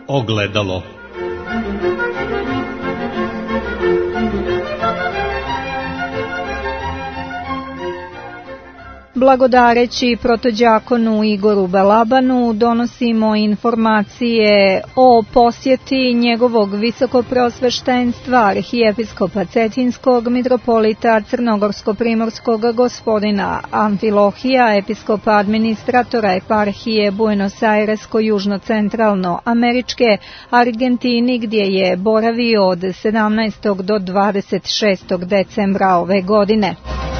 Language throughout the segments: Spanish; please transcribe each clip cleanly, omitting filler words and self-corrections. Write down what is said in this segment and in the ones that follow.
Ogledalo. Blagodareći protođakonu Igoru Balabanu donosimo informacije o posjeti njegovog visokopreosveštenstva arhijepiskopa Cetinskog mitropolita Crnogorsko-primorskog gospodina Amfilohija, episkopa administratora eparhije Buenos Airesko-južno-centralno američke Argentini, gdje je boravio od 17. do 26. decembra ove godine.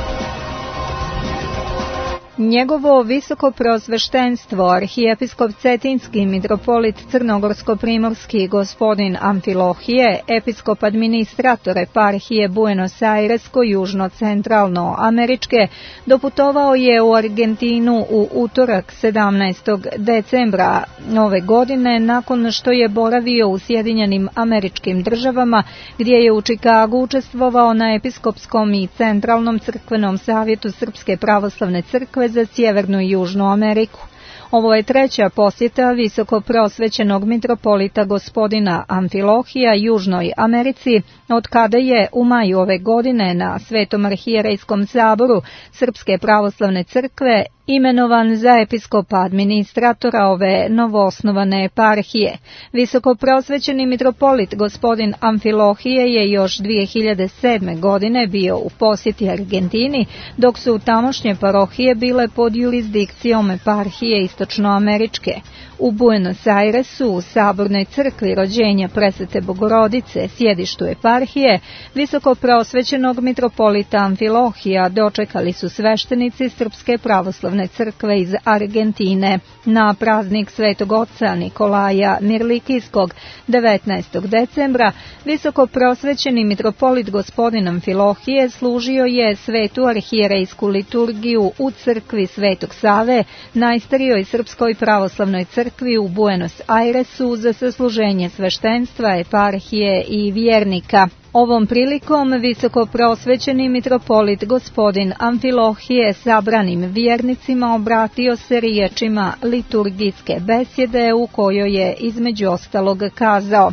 Njegovo visokopreosveštenstvo arhijepiskop Cetinski mitropolit Crnogorsko-primorski gospodin Amfilohije, episkop administrator eparhije Buenos Airesko-južno-centralno američke, doputovao je u Argentinu u utorak 17. decembra ove godine nakon što je boravio u Sjedinjenim Američkim Državama, gdje je u Čikagu učestvovao na episkopskom i centralnom crkvenom savjetu Srpske pravoslavne crkve za Sjevernu i Južnu Ameriku. Ovo je treća posjeta visokopreosvećenog mitropolita gospodina Amfilohija Južnoj Americi, od kada je u maju ove godine na Svetom arhijerejskom saboru Srpske pravoslavne crkve imenovan za episkopa administratora ove novoosnovane eparhije. Visokopreosvećeni mitropolit gospodin Amfilohije je još 2007. godine bio u posjeti Argentini, dok su tamošnje parohije bile pod jurisdikcijom eparhije istočnoameričke. U Buenos Airesu, u Sabornoj crkvi rođenja Presvete Bogorodice, sjedištu eparhije, visokopreosvećenog mitropolita Amfilohija dočekali su sveštenici Srpske pravoslavne crkve iz Argentine na praznik Svetog oca Nikolaja Mirlikijskog 19. decembra. Visokopreosvećeni mitropolit gospodin Amfilohije služio je svetu arhijerejsku liturgiju u crkvi Svetog Save, najstarijoj Srpskoj pravoslavnoj crkvi u Buenos Airesu, za sasluženje sveštenstva, eparhije i vjernika. Ovom prilikom visokopreosvećeni mitropolit gospodin Amfilohije sabranim vjernicima obratio se riječima liturgijske besjede, u kojoj je između ostalog kazao: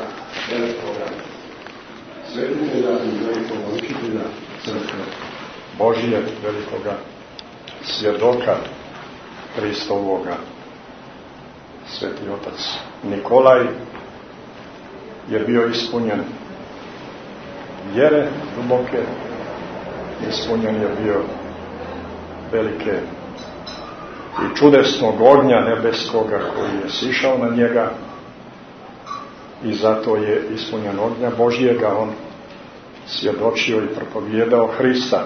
Svetitelja i velikoga učitelja crkve Božije, velikoga svjedoka Hristovoga, Sveti otac Nikolaj je bio ispunjen vjere duboke, ispunjen je bio velike i čudesnog ognja nebeskoga koji je sišao na njega, i zato je ispunjen ognja Božjega on svjedočio i propovijedao Hrista.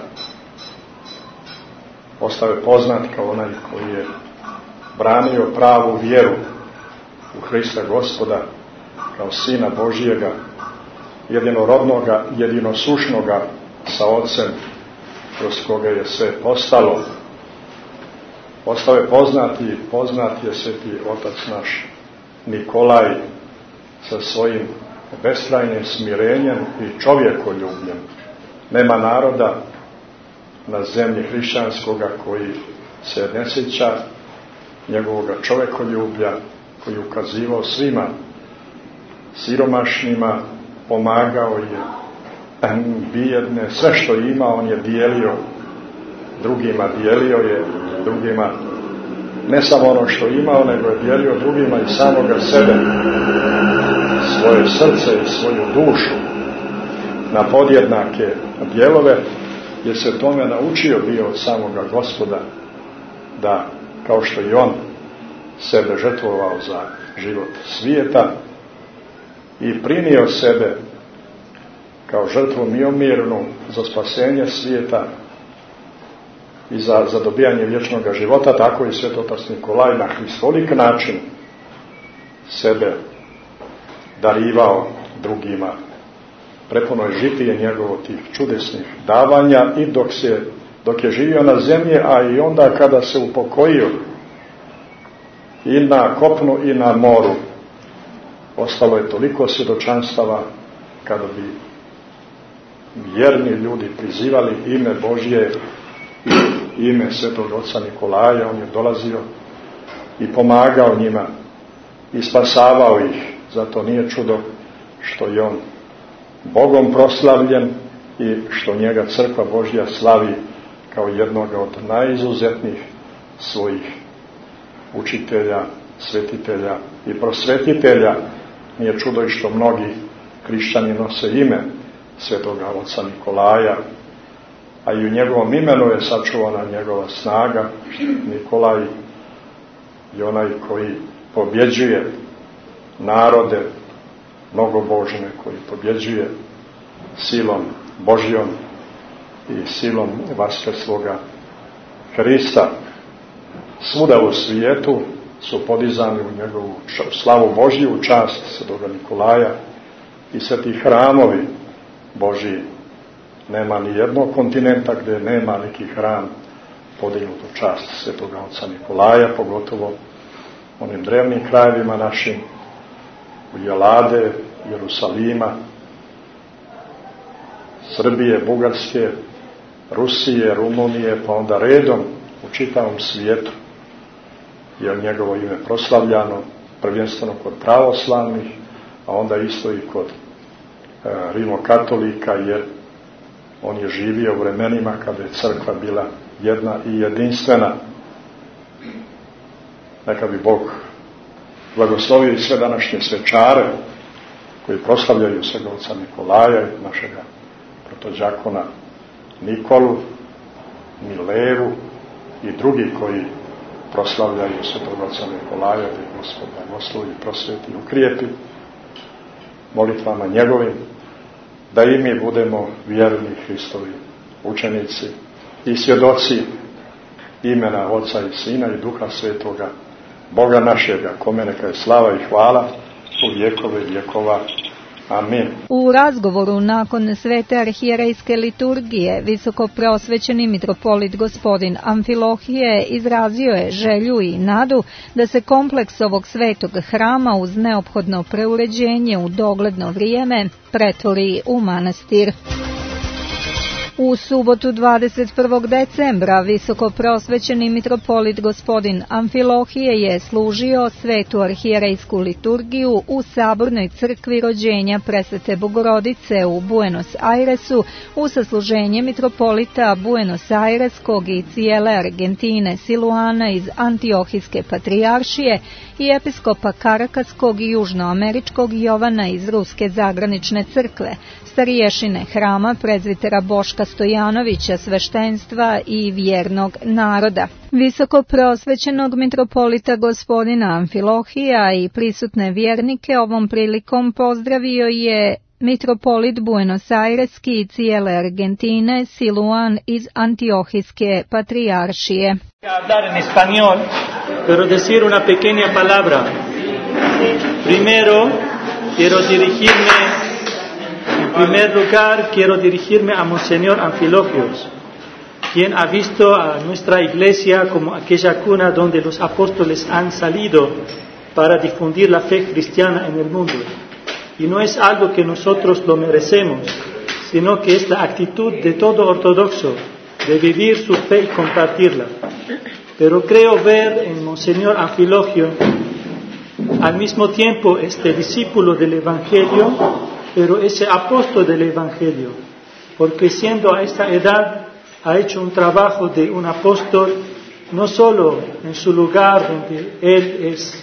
Ostao je poznat kao onaj koji je branio pravu vjeru u Hrista Gospoda, kao Sina Božjega, jedinorodnoga, jedinosušnoga sa Otcem, kroz koga je sve postalo. Ostao je poznat je Sveti otac naš Nikolaj sa svojim beskrajnim smirenjem i čovjekoljubljem. Nema naroda na zemlji hrišćanskoga koji se ne sjeća njegovoga čovjekoljublja, koji je ukazivao svima siromašnima, pomagao je bijedne, sve što ima on je dijelio drugima ne samo ono što imao, nego je dijelio drugima i samoga sebe, svoje srce i svoju dušu na podjednake dijelove, jer se tome naučio bio od samoga Gospoda, da kao što i on sebe žrtvovao za život svijeta i prinio sebe kao žrtvu miomirnu za spasenje svijeta i za dobijanje vječnog života, tako i Sveti otac Nikolaj na hristolik način sebe darivao drugima. Prepuno je žitije njegovo tih čudesnih davanja i dok je živio na zemlji, a i onda kada se upokojio i na kopnu i na moru, ostalo je toliko svjedočanstava kada bi vjerni ljudi prizivali ime Božje i ime Svetog oca Nikolaja. On je dolazio i pomagao njima i spasavao ih Zato nije čudo što je on Bogom proslavljen i što njega Crkva Božja slavi kao jednoga od najizuzetnijih svojih učitelja, svetitelja i prosvetitelja. Nije čudo i što mnogi hrišćani nose ime svetoga oca Nikolaja, a i u njegovom imenu je sačuvana njegova snaga. Nikolaj je onaj koji pobjeđuje narode mnogobožne, koji pobjeđuje silom Božjom i silom vaskrsloga Hrista. Svuda u svijetu su podizani u njegovu slavu Božju, u čast svetoga Nikolaja i sve ti hramovi Božji. Nema ni jednog kontinenta gdje nema neki hram podignut u čast svetoga oca Nikolaja, pogotovo onim drevnim krajevima našim, u Jelade, Jerusalima, Srbije, Bugarske, Rusije, Rumunije, pa onda redom u čitavom svijetu je njegovo ime proslavljano, prvenstveno kod pravoslavnih, a onda isto i kod rimokatolika, jer on je živio u vremenima kada je crkva bila jedna i jedinstvena. Neka bi Bog blagoslovio i sve današnje svečare koji proslavljaju svega oca Nikolaja i našega protođakona Nikolu, Milevu i drugi koji proslavljaju svetog oca Nikolaja, da Gospod blagoslovi, prosveti i ukrijepi molitvama njegovim, da i mi budemo vjerni Hristovi učenici i svjedoci imena Oca i Sina i Duha Svetoga, Boga našega, kome neka je slava i hvala u vjekove vjekova. Amin. U razgovoru nakon svete arhijerejske liturgije visokoprosvećeni mitropolit gospodin Amfilohije izrazio je želju i nadu da se kompleks ovog svetog hrama uz neophodno preuređenje u dogledno vrijeme pretvori u manastir. U subotu 21. decembra visokoprosvećeni mitropolit gospodin Amfilohije je služio svetu arhijerejsku liturgiju u sabornoj crkvi rođenja Presvete Bogorodice u Buenos Airesu u sasluženje mitropolita Buenos Aireskog i cijele Argentine Siluana iz Antiohijske patrijaršije i episkopa Karakaskog i južnoameričkog Jovana iz Ruske zagranične crkve, starješine hrama prezvitera Boška Stojanovića, sveštenstva i vjernog naroda. Visoko prosvećenog mitropolita gospodina Amfilohija i prisutne vjernike ovom prilikom pozdravio je mitropolit Buenos Aireski i cijele Argentine Siluan iz Antiohijske patrijaršije. Hablar en español, pero decir una pequeña palabra. Primero, quiero dirigirme, en primer lugar, quiero dirigirme a Monseñor Amfilohios, quien ha visto a nuestra iglesia como aquella cuna donde los apóstoles han salido para difundir la fe cristiana en el mundo. Y no es algo que nosotros lo merecemos, sino que es la actitud de todo ortodoxo, de vivir su fe y compartirla. Pero creo ver en Monseñor Amfilogio al mismo tiempo este discípulo del Evangelio, pero ese apóstol del Evangelio, porque siendo a esta edad ha hecho un trabajo de un apóstol, no solo en su lugar donde él es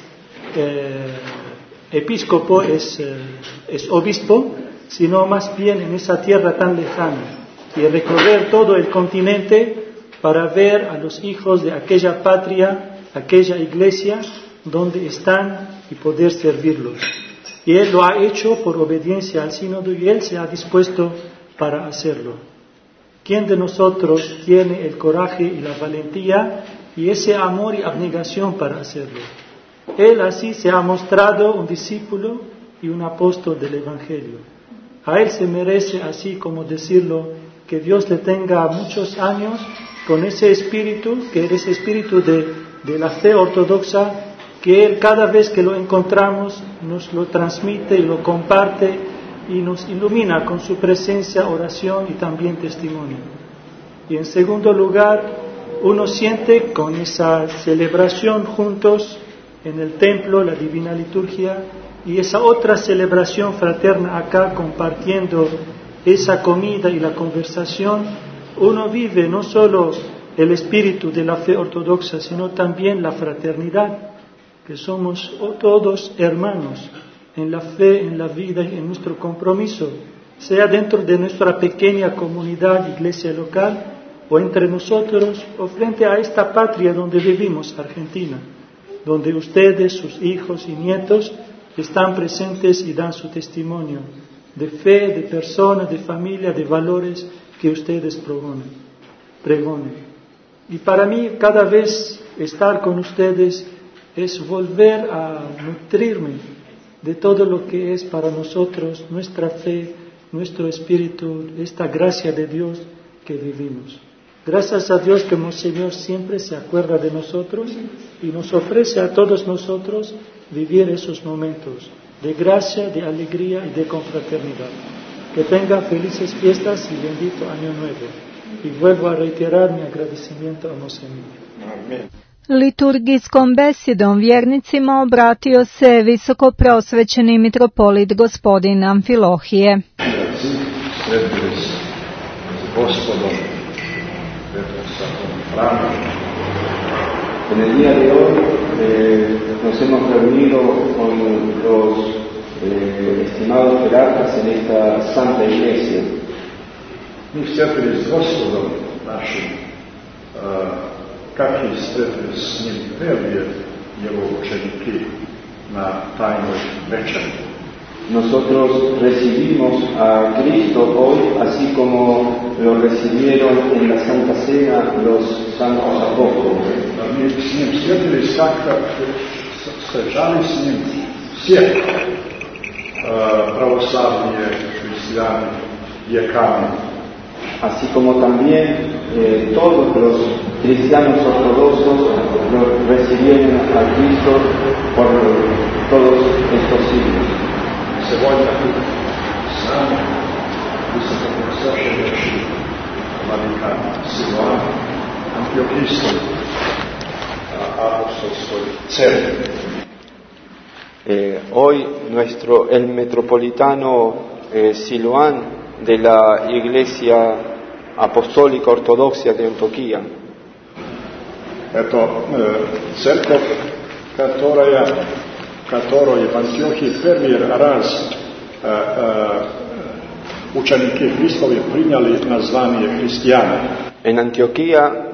episcopo, es obispo, sino más bien en esa tierra tan lejana, y recorrer todo el continente para ver a los hijos de aquella patria, aquella iglesia donde están y poder servirlos. Y él lo ha hecho por obediencia al sínodo y él se ha dispuesto para hacerlo. ¿Quién de nosotros tiene el coraje y la valentía y ese amor y abnegación para hacerlo? Él así se ha mostrado un discípulo y un apóstol del Evangelio. A él se merece, así como decirlo, que Dios le tenga muchos años con ese espíritu, que es ese espíritu de la fe ortodoxa, que él cada vez que lo encontramos nos lo transmite y lo comparte y nos ilumina con su presencia, oración y también testimonio. Y en segundo lugar, uno siente con esa celebración juntos en el templo, la divina liturgia, y esa otra celebración fraterna acá, compartiendo esa comida y la conversación, uno vive no solo el espíritu de la fe ortodoxa, sino también la fraternidad, que somos todos hermanos en la fe, en la vida y en nuestro compromiso, sea dentro de nuestra pequeña comunidad, iglesia local, o entre nosotros, o frente a esta patria donde vivimos, Argentina, donde ustedes, sus hijos y nietos, están presentes y dan su testimonio de fe, de persona, de familia, de valores que ustedes pregonen. Y para mí, cada vez estar con ustedes es volver a nutrirme de todo lo que es para nosotros nuestra fe, nuestro espíritu, esta gracia de Dios que vivimos. Gracias a Dios que Monseñor siempre se acuerda de nosotros y nos ofrece a todos nosotros vivir esos momentos de gracia, de alegría y de confraternidad. Que tenga felices fiestas y bendito Año Nuevo. I vuelvo a reiterar mi agradecimiento a Monseñor. Amen. Liturgijskom besedom vjernicima obratio se visoko prosvećeni mitropolit gospodin Amfilohije. Sretili se s Gospodom, Svetom Hramu. En el día de hoy nos hemos reunido con los estimados jerarcas en esta santa iglesia. Mi sretili s Gospodom našim, kakvi sretili s njim prije njegovi učeniki na tajnoj večeri. Nosotros recibimos a Cristo hoy, así como lo recibieron en la Santa Cena los santos apóstoles. Mi s njim sretili srećali s njim sve pravoslavni hrišćani, djekani. Así como también todos los cristianos ortodoxos lo recibieron a Cristo por todos estos siglos. Сегодня сам высокопресвященнейший владыка Силуан Антиохийской апостольской церкви. Hoy el metropolitano Siloán de la Iglesia Apostólica Ortodoxa de Antioquía. Это церковь, которой в Антиохии первый раз ученики Христови приняли название христиане. En Antioquía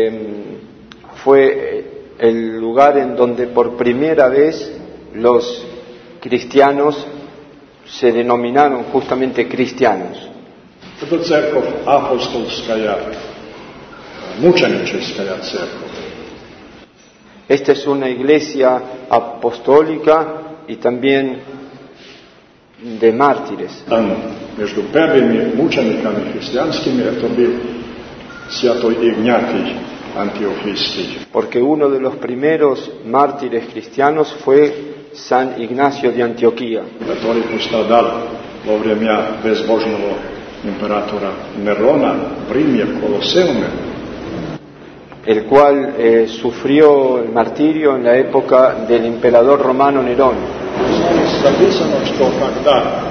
fue el lugar en donde por primera vez los cristianos se denominaron justamente cristianos. Это церковь апостольская, мученическая церковь. Esta es una iglesia apostólica y también de mártires. Между первыми мучениками христианскими это был святой Игнатий Антиохийский. Porque uno de los primeros mártires cristianos fue San Ignacio de Antioquía, который пострадал во время безбожного императора Нерона в Риме, в Колоссеуме. el cual sufrió el martirio en la época del emperador romano Nerón. Записано, что когда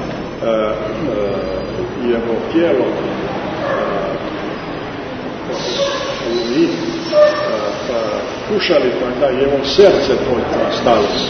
его тело кушали, тогда его сердце только осталось.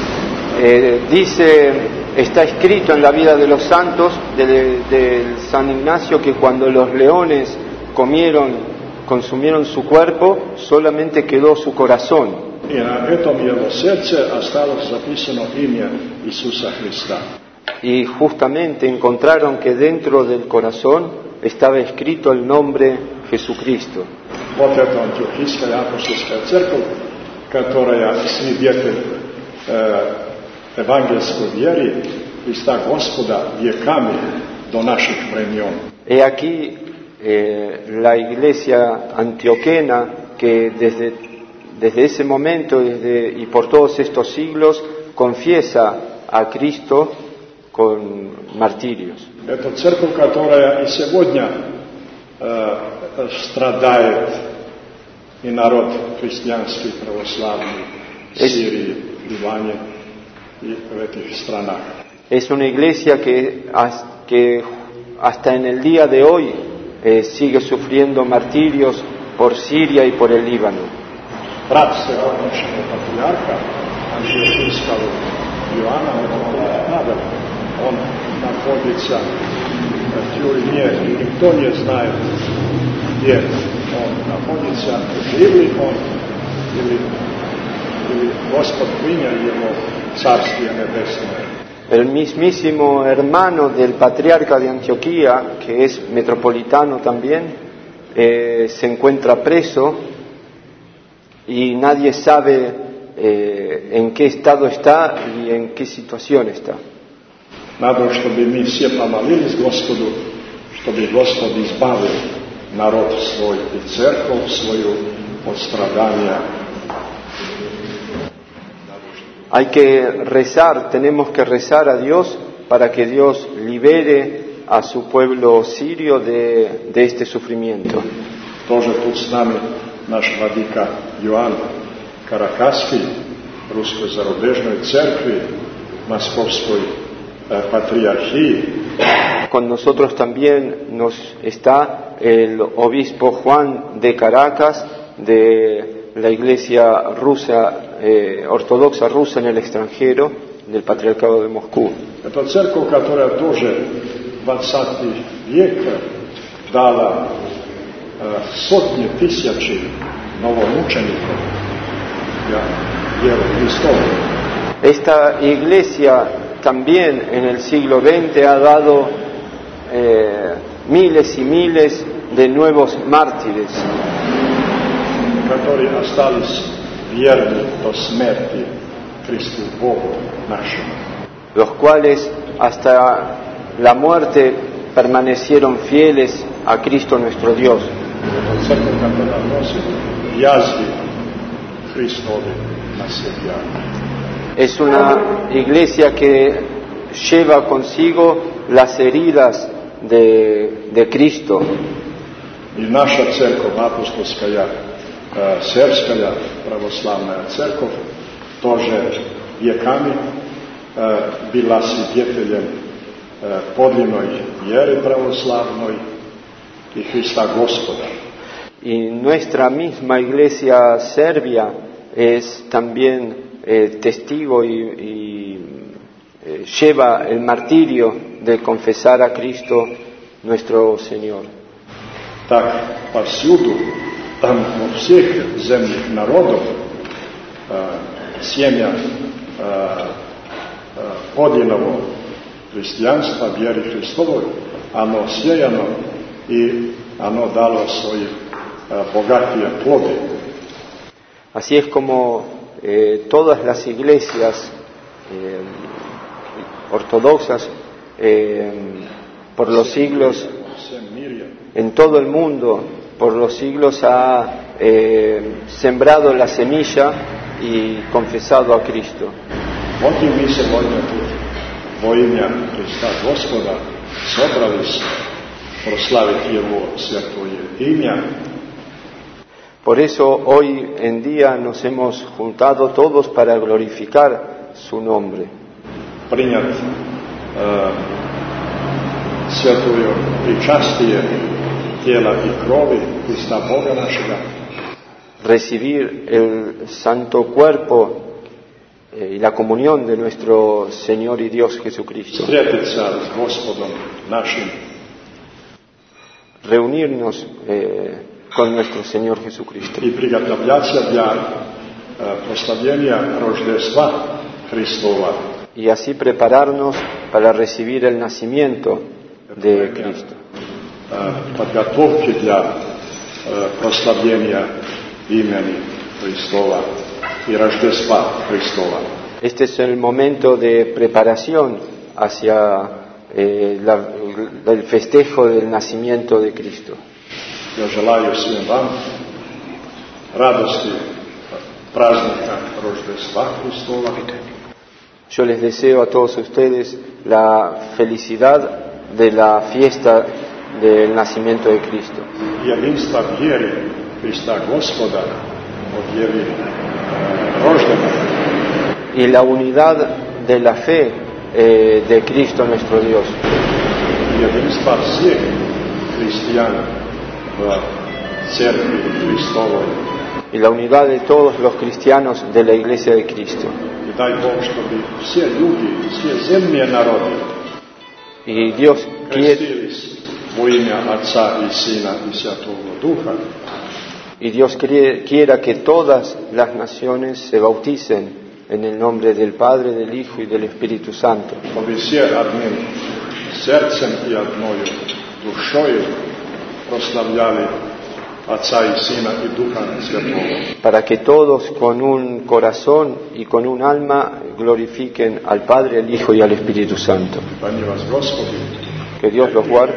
Está escrito en la vida de los santos de San Ignacio que cuando los leones consumieron su cuerpo, solamente quedó su corazón. И на этом его сердце осталось записано имя Иисуса Христа. Y justamente encontraron que dentro del corazón estaba escrito el nombre Jesucristo. Вот эта Антиохийская апостольская церковь, которая свидетель евангельской веры Христа Господа веками до наших времен. He aquí la iglesia antioquena que desde ese momento y por todos estos siglos confiesa a Cristo con martirios. Это церковь, которая и сегодня страдает, и народ христианский, православный, в Сирии, Ливане, i etih stranaka. Es una iglesia que hasta en el día de hoy sigue sufriendo martirios por Siria y por el Líbano. Brat se našeg patrijarha, arhiepiskopskog Joana Pavel, on naходится в тюрьме, и никто не знает, где он находится, жив ли он, или Господь принял его в Царствие Небесное. El mismísimo hermano del patriarca de Antioquía, que es metropolitano también, se encuentra preso y nadie sabe en qué estado está y en qué situación está. Nadam što bi mi sve pomolilись Gospodu, što bi Gospod izbavio narod svoj i crkvu svoju od stradanja. Hay que rezar, tenemos que rezar a Dios para que Dios libere a su pueblo sirio de este sufrimiento. Тоже тут с нами наш владика Иоанн Каракасский, Русской зарубежной церкви, Московской патриархии. Con nosotros también está el obispo Juan de Caracas, de la iglesia rusa, ortodoxa rusa en el extranjero, del Patriarcado de Moscú. Это церковь, которая тоже в 20 век дала сотни тысяч новомучеников для веры Христовой. Esta iglesia también en el siglo XX ha dado miles y miles de nuevos mártires, которые остались верны до смерти Христу Богу нашему. los cuales hasta la muerte permanecieron fieles a Cristo nuestro Dios. Это церковь, которая носит язвы Христовы на себе. Es una iglesia que lleva consigo las heridas de Cristo. И наша церковь, апостольская, сербская православная церковь, тоже веками была свидетелем подлинной веры православной и Христа Господа. Y nuestra misma iglesia serbia es también testigo y lleva el martirio de confesar a Cristo nuestro Señor. Так, повсюду, там во всех земных народах семя подлинного христианства, веры Христовой, оно сеяно и оно дало свои богатые плоды. Así es como todas las iglesias ortodoxas por los siglos, en todo el mundo, por los siglos ha sembrado la semilla y confesado a Cristo. Вот и мы сегодня тут во имя Христа Господа собрались прославить Его святое имя. Por eso hoy en día nos hemos juntado todos para glorificar su nombre. Принять святое причастие тела и крови Христа Бога нашего. Recibir el santo cuerpo y la comunión de nuestro Señor y Dios Jesucristo. Встретиться с Господом нашим. Reunirnos con nuestro Señor Jesucristo. И приготовляться для прославления Рождества Христова. Y así prepararnos para recibir el nacimiento de Cristo. Подготовки для прославления имени Христова y Рождества Христова. Este es el momento de preparación hacia el festejo del nacimiento de Cristo. Я желаю всем вам радости праздника Рождества Христова. Yo les deseo a todos ustedes la felicidad de la fiesta del nacimiento de Cristo. Единство в вере Христа Господа от веры рожденного. Y la unidad de la fe de Cristo nuestro Dios. Jedinstva svih hrišćana u crkvi Hristovoj. Y la unidad de todos los cristianos de la Iglesia de Cristo. I daj Bog što bi sve ljudi, sve zemlje narodi Y Dios krstili u ime Otca i Sina i Svetoga Duha. Y Dios quiera que todas las naciones se bauticen en el nombre del Padre, del Hijo y del Espíritu Santo. Pa bi sve admin srcem i admoju dušoju proslavljali Otca i Sina i Duha Svetoga. Para que todos con un corazón y con un alma glorifiquen al Padre, al Hijo y al Espíritu Santo. Pa nje vas Gospodi. Que Dios los guarde.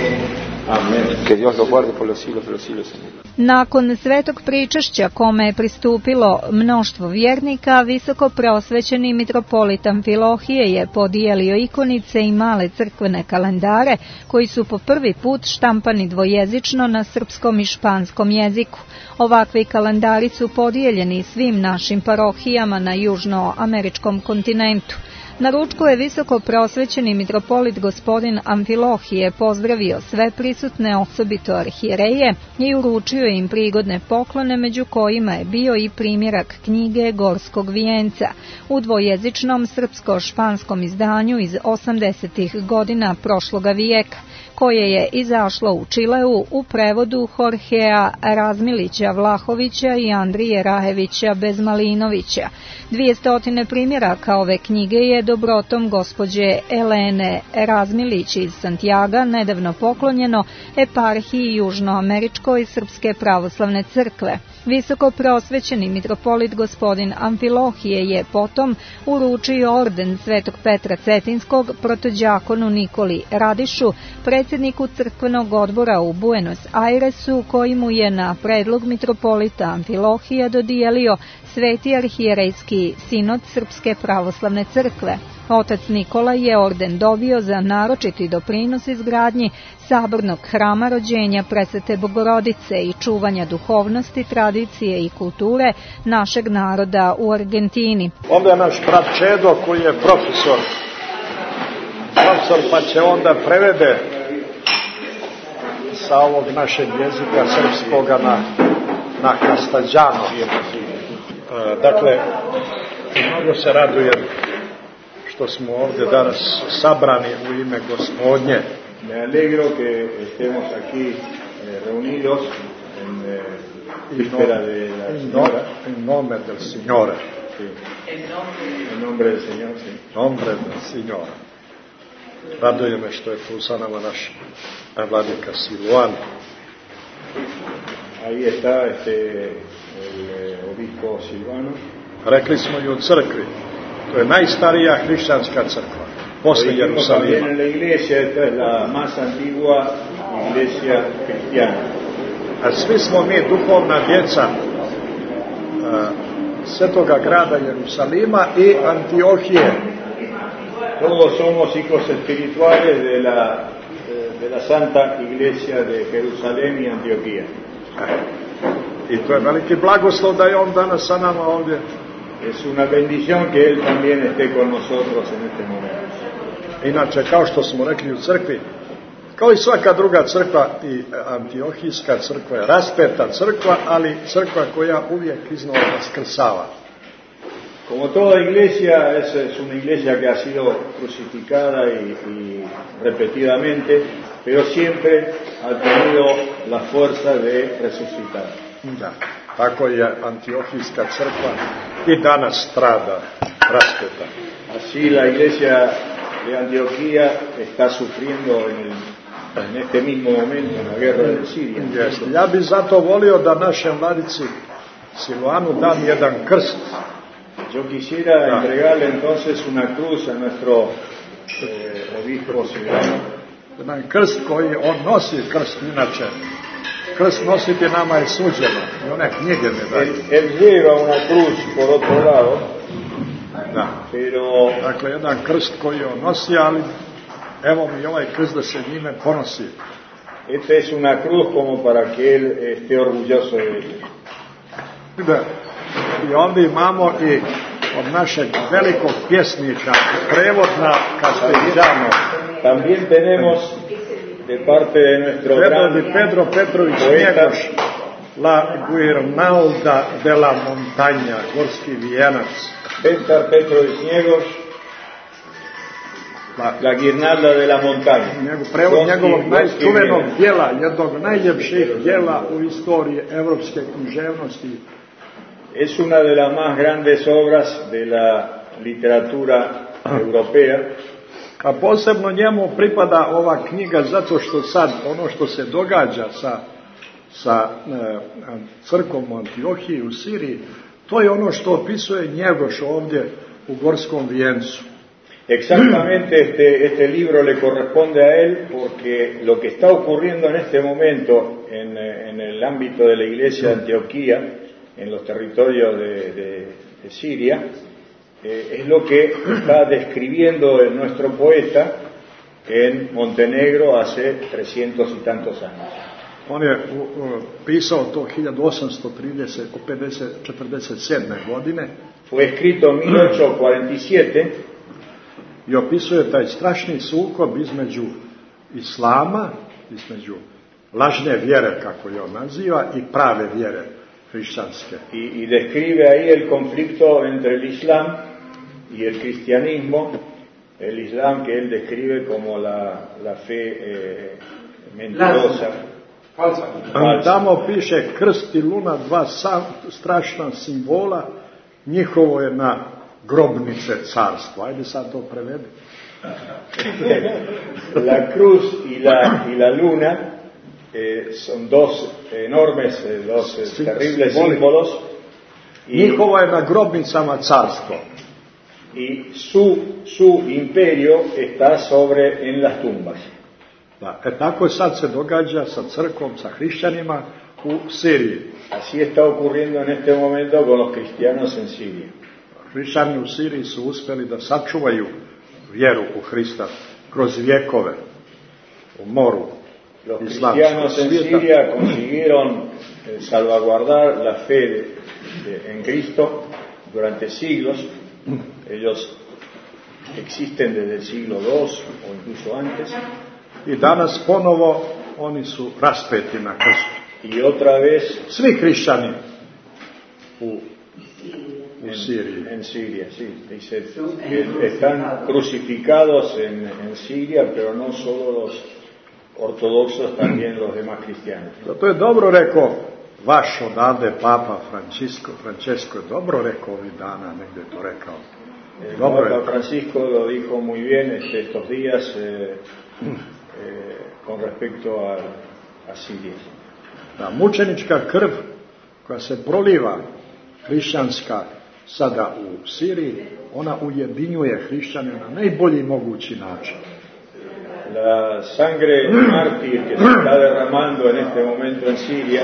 Amen. Que Dios los guarde por los siglos de los siglos. Amén. Nakon svetog pričešća kome je pristupilo mnoštvo vjernika, visoko prosvećeni mitropolit Amfilohije je podijelio ikonice i male crkvene kalendare koji su po prvi put štampani dvojezično na srpskom i španskom jeziku. Ovakvi kalendari su podijeljeni svim našim parohijama na južnoameričkom kontinentu. Na ručku je visoko prosvećeni mitropolit gospodin Amfilohije pozdravio sve prisutne, osobito arhijereje, i uručio im prigodne poklone, među kojima je bio i primjerak knjige Gorskog vijenca u dvojezičnom srpsko-španskom izdanju iz 80. godina prošloga vijeka, koje je izašlo u Čileu u prevodu Jorgea Razmilića Vlahovića i Andrije Rahevića Bezmalinovića. 200 primjeraka ove knjige je dobrotom gospođe Elene Razmilić iz Santiaga nedavno poklonjeno eparhiji Južnoameričkoj Srpske pravoslavne crkve. Visoko prosvećeni mitropolit gospodin Amfilohije je potom uručio orden Svetog Petra Cetinskog protođakonu Nikoli Radišu, predsjedniku crkvenog odbora u Buenos Airesu, koji mu je na predlog mitropolita Amfilohije dodijelio Sveti arhijerejski sinod Srpske pravoslavne crkve. Otac Nikola je orden dobio za naročiti doprinos izgradnji sabornog hrama rođenja Presvete Bogorodice i čuvanja duhovnosti, tradicije i kulture našeg naroda u Argentini. Ovdje je naš brat Čedo koji je profesor, pa će onda prevede sa ovog našeg jezika srpskoga na kastađano. Dakle, mnogo se radujem što smo ovdje danas sabrani u ime Gospodnje. Me alegro que estemos aquí reunidos en víspera de la Señora. En nombre del Señor. Sí. En nombre del Señor, sí. Nombre del Señor. Raduje me što je tu sa nama naš vladika Siluan. Ahí está el obispo Silvano. Rekli smo i u crkvi. To je najstarija hrišćanska crkva. Posle Jerusalima. En la iglesia, esta es la más antigua iglesia cristiana. A svi smo mi duhovna djeca svetoga grada Jerusalima i Antiohije. Todos somos hijos espirituales de la Santa Iglesia de Jerusalén y Antioquía. I to je veliki blagoslov da je on danas sa nama ovdje. Es una bendición que Él también esté con nosotros en este momento. Inače, kao što smo rekli u crkvi, kao i svaka druga crkva, i Antiohijska crkva je raspeta crkva, ali crkva koja uvijek iznova vaskrsava. Como toda iglesia, es una iglesia que ha sido crucificada y repetidamente, pero siempre ha tenido la fuerza de resucitar. Da, tako je Antiohijska crkva i danas strada, raspeta. Así la iglesia de Antioquía está sufriendo en este mismo momento en la guerra de Siria. Ja bih zato volio da našem vladici Siluanu dam jedan krst. Yo quisiera entregarle entonces una cruz a nuestro obispo Silvano. Jedan krst koji on nosi, krst inače. Krst nositi nama je suđeno. I one knjige ne daju. Él lleva una cruz por otro lado. Da. Pero dakle, jedan krst koji on nosi, ali evo mi ovaj krst da se njime ponosi. Esta es una cruz como para que él esté orgulloso de ella. Da. I onda imamo i od našeg velikog pjesnika, prevod na castellano. También tenemos de parte de nuestro gran Pedro Petrović poeta, Njegoš, La Guirnalda de la Montaña, gorski vijenac. Petar Petrović Njegoš, La Guirnalda de la Montaña. Prevod njegovog najčuvenog djela, jednog najljepših djela u istoriji evropske književnosti. Es una de las más grandes obras de la literatura europea. A posebno njemu pripada ova knjiga zato što sad ono što se događa sa crkvom u Antiohiji u Siriji, to je ono što opisuje Njegoš ovdje u Gorskom vijencu. Exactamente este libro le corresponde a él porque lo que está ocurriendo en este momento en el ámbito de la iglesia de Antioquía, en los territorios de Siria, es lo que está describiendo nuestro poeta en Montenegro hace 300 y tantos años. On je pisao to 1847. godine. Fue escrito en 1847 i opisuje taj strašni sukob između islama, između lažne vjere, kako je on naziva, i prave vjere hrišćanske. Y describe ahí el conflicto entre el Islam y el cristianismo, el Islam que él describe como la fe mentirosa. Tamo piše krst i luna, dva strašna simbola, njihovo je na grobnice carstva. Ajde sad to prevedi. La cruz y la luna son dos enormes, dos terribles símbolos. Njihovo je na grobnicama carstvo. Y su imperio está en las tumbas. Da, tako sad se događa sa crkvom, sa hrišćanima u Siriji. Así está ocurriendo en este momento con los cristianos en Siria. Hrišćani u Siriji su uspjeli da sačuvaju vjeru u Hrista kroz vjekove u moru islamskog svijeta. Los cristianos en Siria consiguieron salvaguardar la fe en Cristo durante siglos. Ellos existen desde el siglo II o incluso antes. I danas ponovo oni su raspeti na krstu. Y otra vez svi hrišćani u Siriji. En Siria, sí. Dice que están crucificados en Siria, pero no solo los ortodoxos, también los demás cristianos. To je dobro rekao vaš odavde Papa Francesco je dobro rekao ovih dana, negdje to rekao. El Papa Francisco lo dijo muy bien estos días con respecto a Siria. Da, mučenička krv koja se proliva hrišćanska sada u Siriji, ona ujedinjuje hrišćane na najbolji mogući način. La sangre mártir que se está derramando en este momento en Siria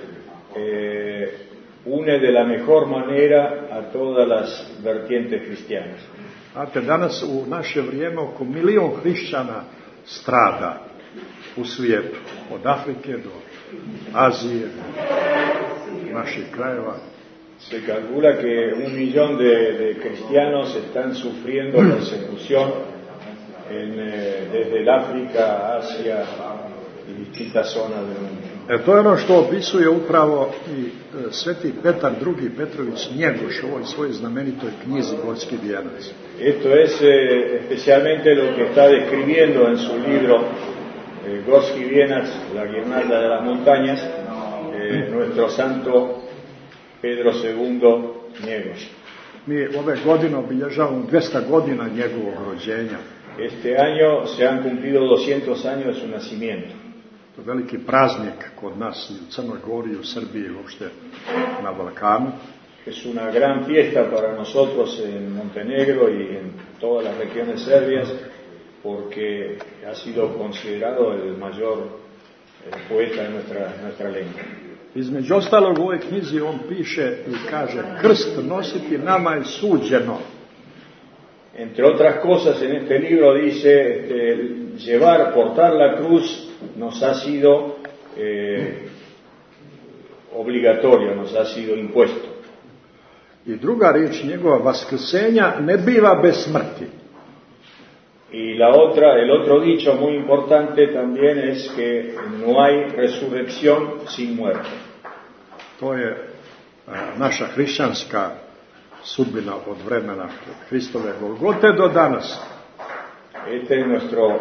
une de la mejor manera a todas las vertientes cristianas. Znate, danas u naše vrijeme oko 1 milion hrišćana strada u svijetu, od Afrike do Azije, naših krajeva. Se calcula que 1 millón de cristianos están sufriendo persecución desde el África, Asia y distintas zonas del mundo. To je ono što opisuje upravo i sveti Petar II. Petrović Njegoš u ovoj svojoj znamenitoj knjizi Gorski vijenac. Esto es especialmente lo que está describiendo en su libro Gorski vijenac, La Guirnalda de las Montañas, nuestro santo Pedro II. Njegoš. Mi ove godine obilježavamo 200 godina njegovog rođenja. Este año se han cumplido 200 años de su nacimiento. To je veliki praznik kod nas i u Crnoj Gori i u Srbiji, uopšte na Balkanu. Es una gran fiesta para nosotros en Montenegro y en todas las regiones serbias porque ha sido considerado el mayor poeta de nuestra lengua. Između ostalog u ovoj knjizi on piše i kaže: krst nositi nama je suđeno. Entre otras cosas en este libro dice portar la cruz nos ha sido obligatorio, nos ha sido impuesto. I druga riječ njegova vaskrsenja ne biva bez smrti. Y el otro dicho muy importante también es que no hay resurrección sin muerte. To je naša hrišćanska sudbina od vremena Hristove Golgote do danas. Este es nuestro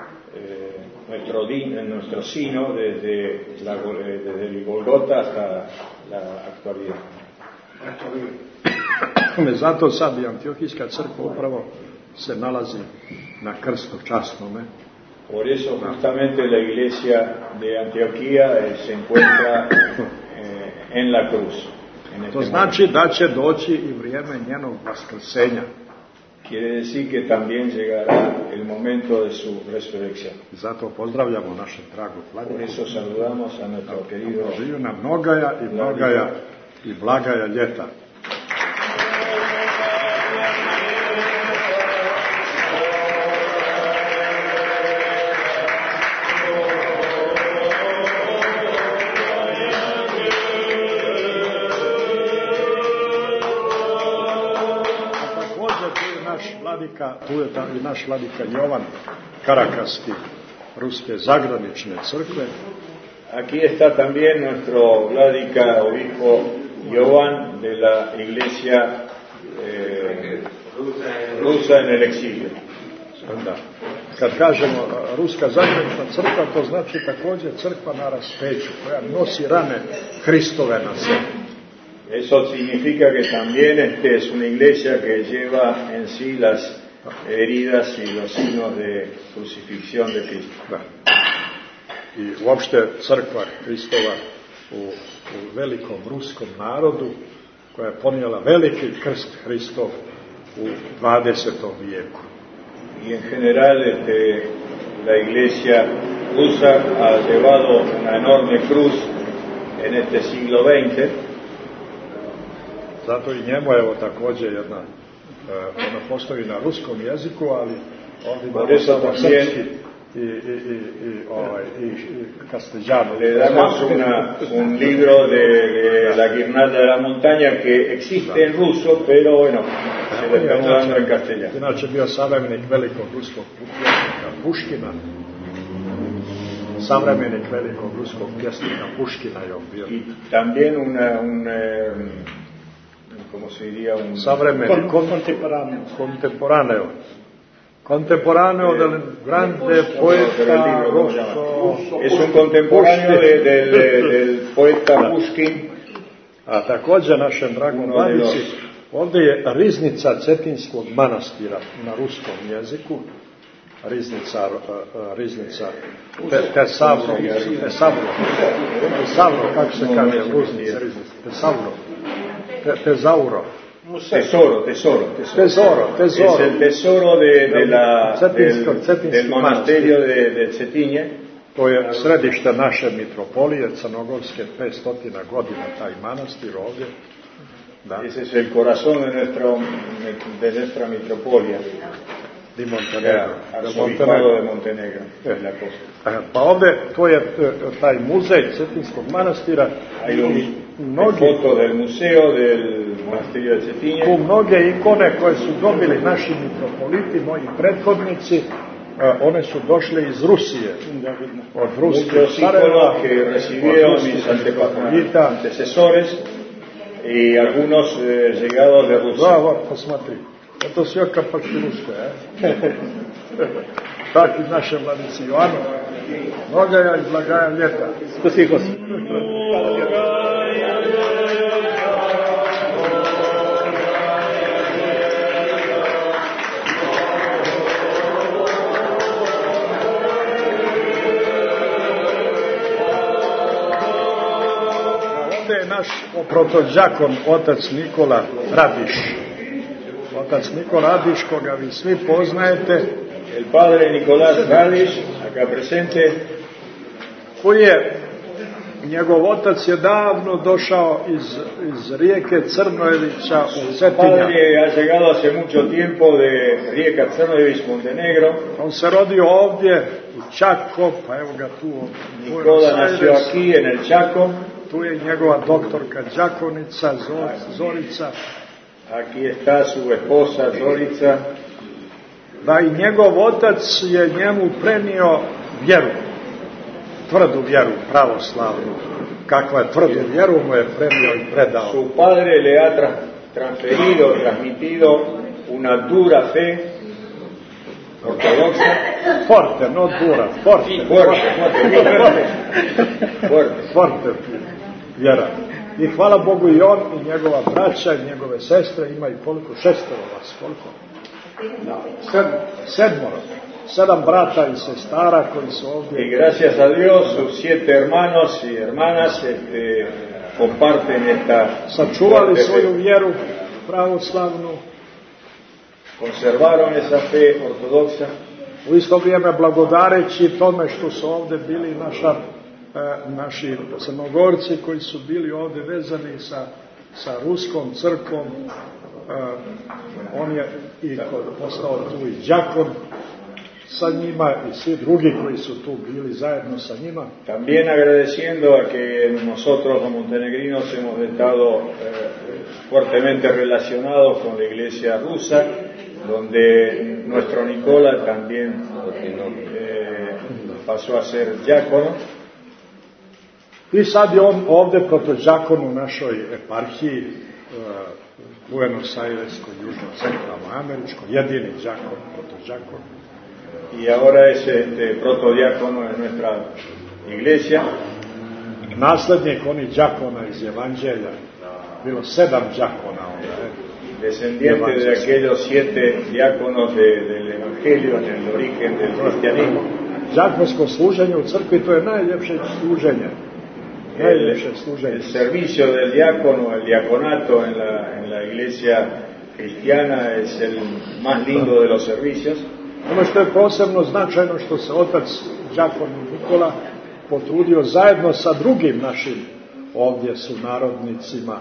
sino desde el Golgota hasta la actualidad. Zato sad i Antiohijska crkva upravo se nalazi na krstu časnome. Por eso justamente la iglesia de Antioquía se encuentra en la cruz. To znači da će doći i vrijeme njenog vaskrsenja. Quiere decir que también llegará el momento de su resurrección. Zato pozdravljamo našeg dragog vladiku. Por eso saludamos a nuestro querido. Živio nam mnogaja i blagaja ljeta. Tu je i naš vladika Jovan Karakasti, ruske zagranične crkve. Aquí está también nuestro vladika obispo Jovan de la iglesia rusa en el exilio. Da. Kad kažemo ruska zagranična crkva, to znači također crkva na raspeću, koja nosi rane Hristove na sebi. Eso significa que también es una iglesia que lleva en sí las heridas y los signos de crucifixión de Cristo. Da. I uopšte crkva Hristova u velikom ruskom narodu, koja je ponijela veliki krst Hristov u 20. vijeku. Y en general la iglesia rusa ha llevado una enorme cruz en este siglo XX. Zato i njemu je također jedna, ona postoji na ruskom jeziku, ali ovdje imamo samo srpski i castellano. Le damos un libro de la Guirnalda de la Montaña que existe en ruso, pero bueno, se lo estamos dando en castellano. Inače bio savremenik velikog ruskog pjesnika Puškina. Savremenik velikog ruskog pjesnika Puškina je on bio. Y también ¿cómo se diría? Savremenik, contemporáneo del grande poeta ruso. Es un contemporáneo del poeta Puškin. A također našem dragom vladici, ovdje je riznica Cetinskog manastira na ruskom jeziku. Riznica Tesavro, kako se kaže riznica, Tezauro. Tesoro. Es el tesoro del monasterio de Cetinje. To je središte naše mitropolije Crnogorske, 500 godina taj manastir ovdje. Da. Ese es el corazón de nuestra mitropolia. Di Montenegro. Arzobispado de Montenegro. Pa ovdje, to je taj muzej Cetinskog manastira. Hay una foto del museo del monasterio de Cetinje. Tu mnoge ikone koje su dobili naši mitropoliti, moji prethodnici, one su došle iz Rusije, od ruskih Sarajeva, que recibieron mis antecesores y algunos llegados de Rusia. Da, posmatri. To su jaka pački ruske, Tak i naše vladici Joanu. Mnogaja i blagaja ljeta. Spasiho. Ovdje je naš protođakon, otac Nikola Radiš. Otac Nikola Radiš, koga vi svi poznajete. El padre Nicolás Radiš, acá presente. Koji je, njegov otac je davno došao iz rijeke Crnojevića u Cetinja. Padre ha llegado hace mucho tiempo de rijeka Crnojević, Montenegro. On se rodio ovdje u Chaco, pa evo ga tu. Nikola nació aquí en el Chaco. Tu je njegova doktorka đakonica Zorica. Aquí está su esposa Zorica. Da i njegov otac je njemu prenio vjeru, tvrdu vjeru, pravoslavnu. Kakva je tvrdu vjeru mu je prenio i predao. Su padre le ha transmitido una dura fe ortodoxa. Forte, no dura, forte. Forte vjera. I hvala Bogu i on i njegova braća i njegove sestre imaju koliko? 6 vas, koliko? 7 brata i sestara koji su ovdje. Y gracias a Dios sus 7 hermanos y hermanas comparten esta. Sačuvali svoju vjeru pravoslavnu. Conservaron esa fe ortodoxa. U isto vrijeme blagodareći tome što su ovdje bili naši Crnogorci koji su bili ovdje vezani sa ruskom crkvom, on je i postao tu i đakon sa njima i svi drugi koji su tu bili zajedno sa njima. También agradeciendo a que nosotros los montenegrinos hemos estado fuertemente relacionados con la iglesia rusa, donde nuestro Nicola también pasó a ser diácono. I sad je on ovdje protodžakon u našoj eparhiji Buenos Aireskoj, južno-centralnoameričkoj, jedini đakon, protodžakon. Y ahora es protodiácono en nuestra iglesia. Naslednik onih đakona iz Evanđelja, bilo 7 đakona onda. Descendiente de aquellos 7 diáconos del Evangelio en el origen del cristianismo. Đakonsko služenje u crkvi, to je najljepše služenje. El servicio del diácono, el diaconato en la iglesia cristiana es el más lindo de los servicios. Ono što je posebno značajno što se otac đakon Nikola potrudio zajedno sa drugim našim ovdje sunarodnicima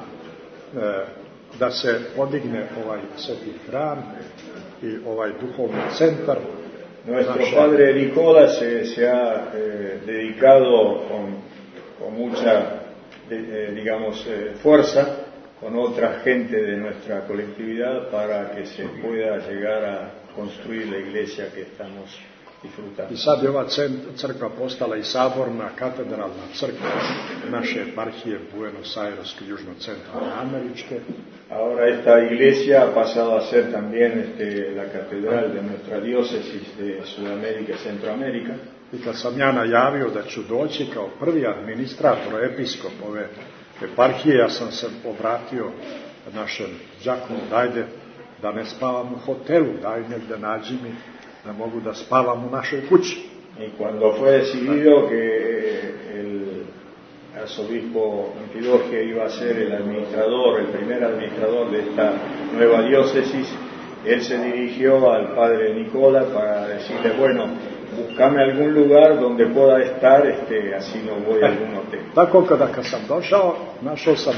da se podigne ovaj sveti hram i ovaj duhovni centar. Nuestro padre Nicola se ha dedicado con mucha, digamos, fuerza con otra gente de nuestra colectividad para que se pueda llegar a construir la iglesia que estamos disfrutando. I sad je ova crkva postala i saborna, katedralna crkva naše eparhije Buenos Aires, južno-centralne američke. Ahora esta iglesia ha pasado a ser también la catedral de nuestra diócesis de Sudamérica y Centroamérica. I kad sam ja najavio da ću doći kao prvi administrator, episkop ove eparhije, ja sam se obratio našem đakonu, dajde da ne spavam u hotelu, daj negdje nađi mi da mogu da spavam u našoj kući. Y cuando fue decidido que el arzobispo Antioquia iba a ser el primer administrador de esta nueva diócesis, él se dirigió al padre Nicola para decirle, bueno, buscame algún lugar donde pueda estar, así no voy a algún hotel. Tako kad sam došao, našao sam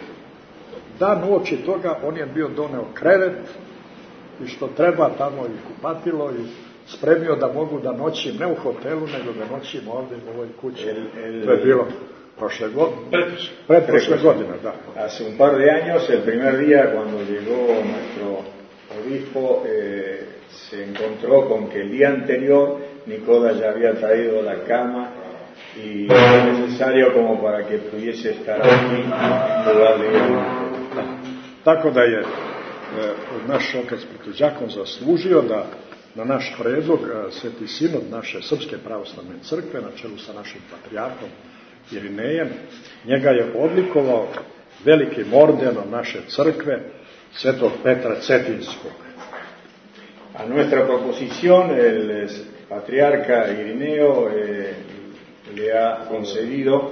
dan uoči toga, on je bio doneo krevet i što treba tamo i kupatilo i spremio da mogu da noćim, ne u hotelu, nego da noćim ovdje u ovoj kući. To je bilo pretprošle godine, da. Hace un par de años, el primer día cuando llegó nuestro obispo, se encontró con que el día anterior Nicola ya había traído la cama y es necesario como para que pudiese estar aquí en lugar de ir. Tako da je naš otac protodžakon zaslužio da na naš predlog Sveti sinod naše Srpske pravoslavne crkve na čelu sa našim patrijarhom Irinejem, njega je odlikovao velikim ordenom naše crkve Svetog Petra Cetinskog. A nuestra proposición el patriarca Irineo le ha concedido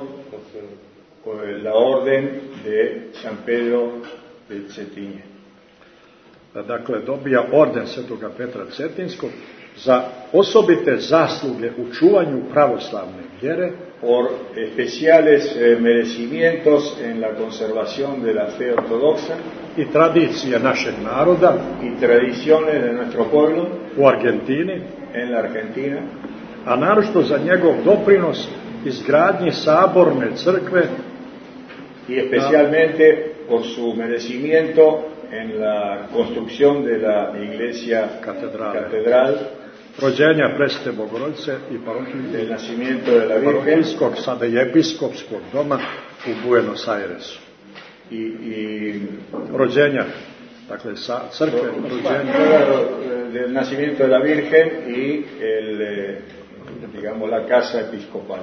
la orden de San Pedro de Cetinje. Dakle, dobija orden Svetoga Petra Cetinskog za osobite zasluge u čuvanju pravoslavne vjere, por especiales merecimientos en la conservación de la fe ortodoxa i tradicije našeg naroda y tradiciones de nuestro pueblo u Argentini, en la Argentina, a naročito za njegov doprinos izgradnji saborne crkve y especialmente por su merecimiento en la construcción de la iglesia catedral, rođenja Presvete Bogorodice i del nacimiento de la Virgen, parohijskog, sada i episkopskog doma u Buenos Airesu. I rođenja, dakle sa crkve rođenja, del nacimiento de la Virgen y digamos la casa episcopal.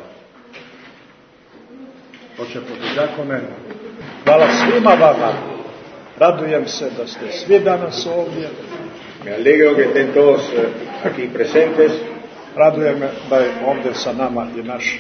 Hoće podjakone, hvala svima vama, radujem se da ste svi danas ovdje. Me alegro que estén todos aquí presentes. Radujem me da je ovdje sa nama i naš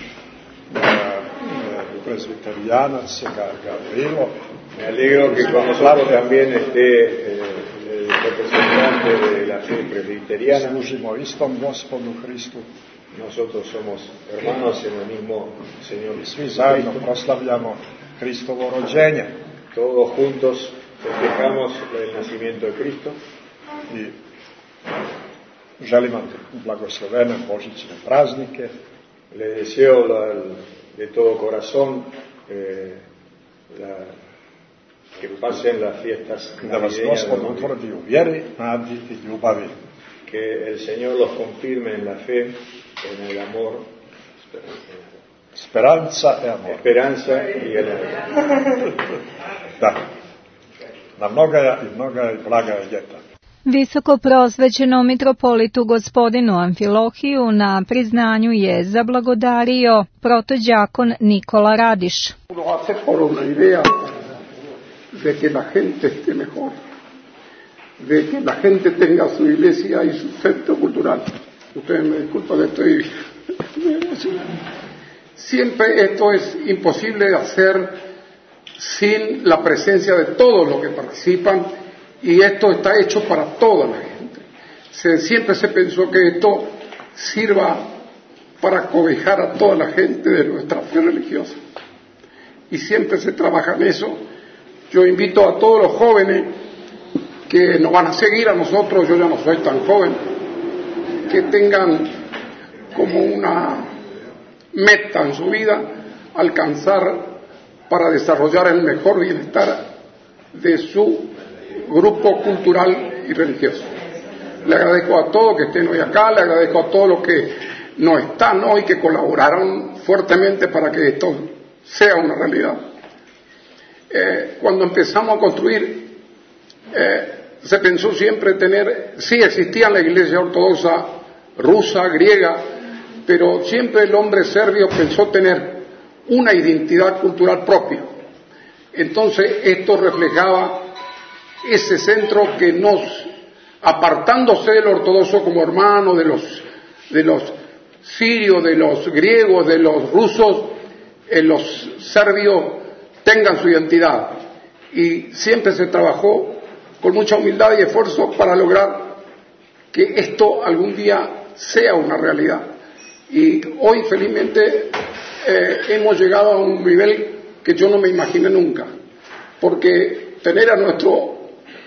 presbiterijanac Gavrilo. Me alegro que con nosotros también esté el representante de la fe presbiteriana. Služimo istom Gospodu Hristu. Nosotros somos hermanos en el mismo Señor. Svi zajedno proslavljamo Hristovo rođenje. Todos juntos festejamos el nacimiento de Cristo. I želim vam blagoslovene božićne praznike. Le deseo de todo corazón que pasen las fiestas da vas Gospod utvrdi u vjeri, nadi i ljubavi. Que el Señor los confirme en la fe, en el amor, speranza e amor. Esperanza y el amor. Da. Na mnoga i blaga ljeta. Visoko prosvećenom mitropolitu gospodinu Amfilohiju na priznanju je zablagodario protođakon Nikola Radiš. De que la gente esté mejor, de que la gente tenga su iglesia y su centro cultural. Ustedes me disculpan que estoy emocionado. Siempre esto es imposible de hacer sin la presencia de todos los que participan, y esto está hecho para toda la gente. Siempre se pensó que esto sirva para cobijar a toda la gente de nuestra fe religiosa, y siempre se trabaja en eso. Yo invito a todos los jóvenes que nos van a seguir a nosotros, yo ya no soy tan joven, que tengan como una meta en su vida alcanzar para desarrollar el mejor bienestar de su grupo cultural y religioso. Le agradezco a todos que estén hoy acá, le agradezco a todos los que no están hoy, que colaboraron fuertemente para que esto sea una realidad. Cuando empezamos a construir, se pensó siempre sí existía la iglesia ortodoxa rusa, griega, pero siempre el hombre serbio pensó tener una identidad cultural propia. Entonces esto reflejaba ese centro que nos, apartándose del ortodoxo como hermano, de los sirios, de los griegos, de los rusos, los serbios tengan su identidad, y siempre se trabajó con mucha humildad y esfuerzo para lograr que esto algún día sea una realidad. Y hoy felizmente hemos llegado a un nivel que yo no me imaginé nunca, porque tener a nuestro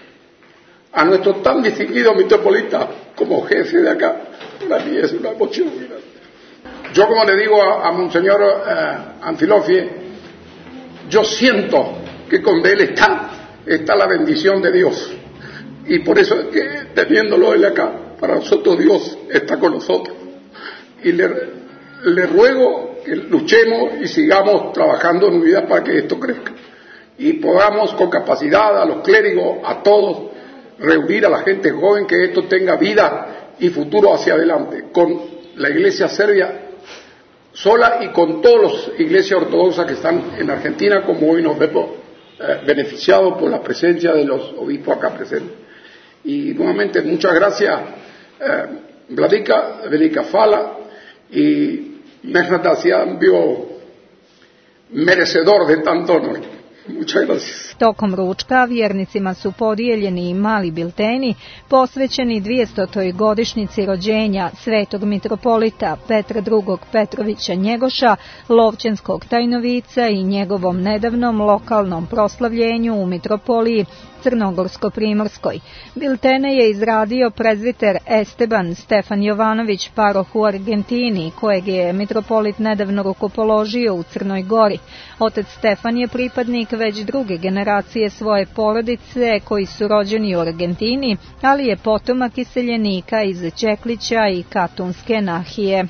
tan distinguido metropolita como jefe de acá, para mí es una emoción muy grande. Yo, como le digo a Monseñor Amfilohije, yo siento que con él está la bendición de Dios, y por eso es que teniéndolo él acá, para nosotros Dios está con nosotros, y le ruego que luchemos y sigamos trabajando en unidad para que esto crezca y podamos con capacidad a los clérigos, a todos, reunir a la gente joven, que esto tenga vida y futuro hacia adelante, con la iglesia serbia sola y con todas las iglesias ortodoxas que están en Argentina, como hoy nos vemos beneficiados por la presencia de los obispos acá presentes. Y nuevamente muchas gracias, Vladika, Velika Fala, y Mehnat bio merecedor de tanto honor. Muchas gracias. Tokom ručka vjernicima su podijeljeni i mali bilteni posvećeni 200. godišnjici rođenja svetog mitropolita Petra II. Petrovića Njegoša, Lovćenskog Tajnovica, i njegovom nedavnom lokalnom proslavljenju u mitropoliji Crnogorsko-primorskoj. Biltene je izradio prezviter Esteban Stefan Jovanović, paroh u Argentini, kojeg je mitropolit nedavno rukopoložio u Crnoj Gori. Otac Stefan je pripadnik već druge generacije svoje porodice koji su rođeni u Argentini, ali je potomak iseljenika iz Čeklića i Katunske nahije.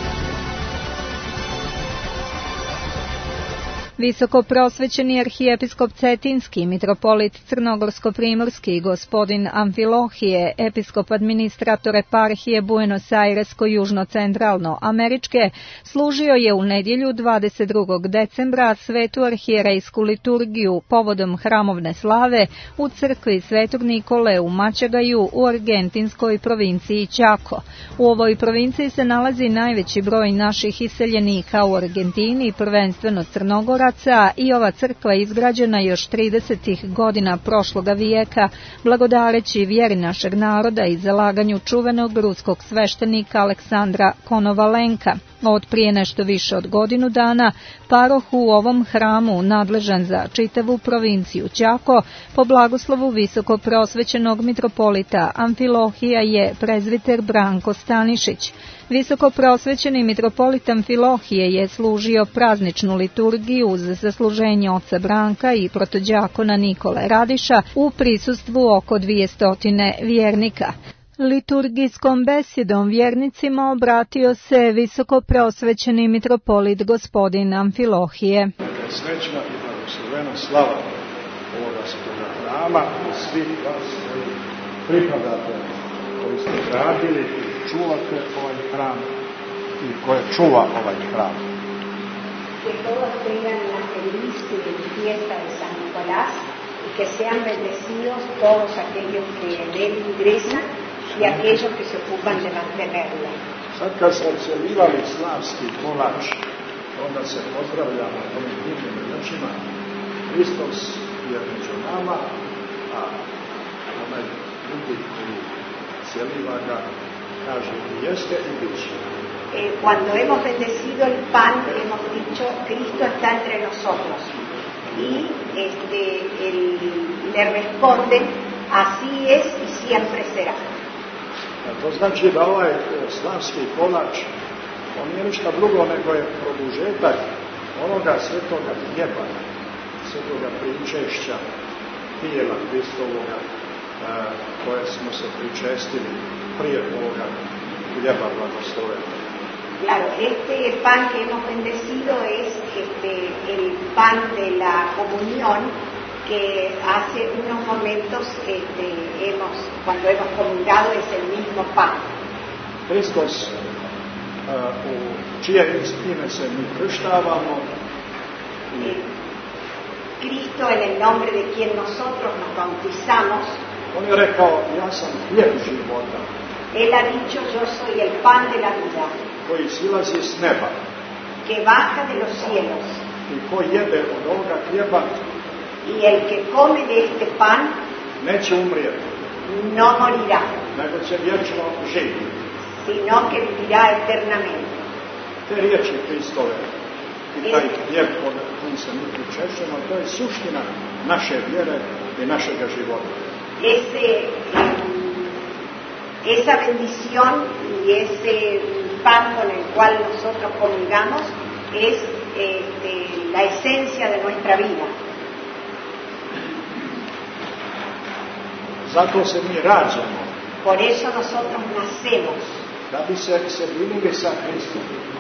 Visoko prosvećeni arhijepiskop Cetinski, mitropolit Crnogorsko-primorski, gospodin Amfilohije, episkop administrator eparhije Buenos Airesko-južno-centralno američke, služio je u nedjelju 22. decembra svetu arhijerejsku liturgiju povodom hramovne slave u crkvi Svetog Nikole u Mačagaju u argentinskoj provinciji Chaco. U ovoj provinciji se nalazi najveći broj naših iseljenika u Argentini, prvenstveno Crnogora, i ova crkva je izgrađena još 30. godina prošloga vijeka, blagodareći vjeri našeg naroda i zalaganju čuvenog ruskog sveštenika Aleksandra Konovalenka. Od prije nešto više od godinu dana, paroh u ovom hramu, nadležan za čitavu provinciju Chaco, po blagoslovu visoko prosvećenog mitropolita Amfilohija je prezviter Branko Stanišić. Visoko prosvećeni mitropolit Amfilohije je služio prazničnu liturgiju uz zasluženje oca Branka i protođakona Nikole Radiša u prisustvu oko 200 vjernika. Liturgijskom besedom vjernicima obratio se visoko prosvećeni mitropolit gospodin Amfilohije. Srećna i blagoslovena slava ovoga svetoga hrama i svih vas koji pripadate, koji ste gradili i čuvate ovaj hram i koje čuva ovaj hram. Que todos tengan una feliz y fiesta de San Nicolás y que sean bendecidos todos aquellos que en él ingresan y aquellos que se ocupan de mantenerlo. Sad kad smo odselivali slavski kolač, onda se pozdravljamo ovim divnim riječima. Hristos je među nama, a onaj drugi koji celiva ga kaže i jeste i bit će. Cuando hemos bendecido el pan, hemos dicho, Cristo está entre nosotros. Y le responden, así es y siempre será. To znači da ovaj slavski kolač, on nije ništa drugo nego je produžetak onoga svetoga hljeba, svetoga pričešća tijela Hristovoga koje smo se pričestili prije ovoga hljeba blagoslovena. Claro, este pan que hemos bendecido es el pan de la comunión que hace unos momentos cuando hemos comulgado es el mismo pan. Hristos u čije ime se mi krštavamo. Cristo en el nombre de quien nosotros nos bautizamos. On je rekao, ja sam hljeb života. Él ha dicho, yo soy el pan de la vida. Koji silazi s neba. Que baja de los cielos. I ko jede od ovoga hljeba. Y el que come de este pan neće umrijeti. No morirá. Nego će vječno živjeti. Sino que vivirá eternamente. Te riječi Hristove i taj hljeb od kojim se mi pričešćemo, to je suština naše vjere i našega života. Esa bendición y ese pan con el cual nosotros comulgamos es la esencia de nuestra vida. Zato se mi rađamo. Por eso nosotros nacemos. Da bi se sjedinili sa Hristom.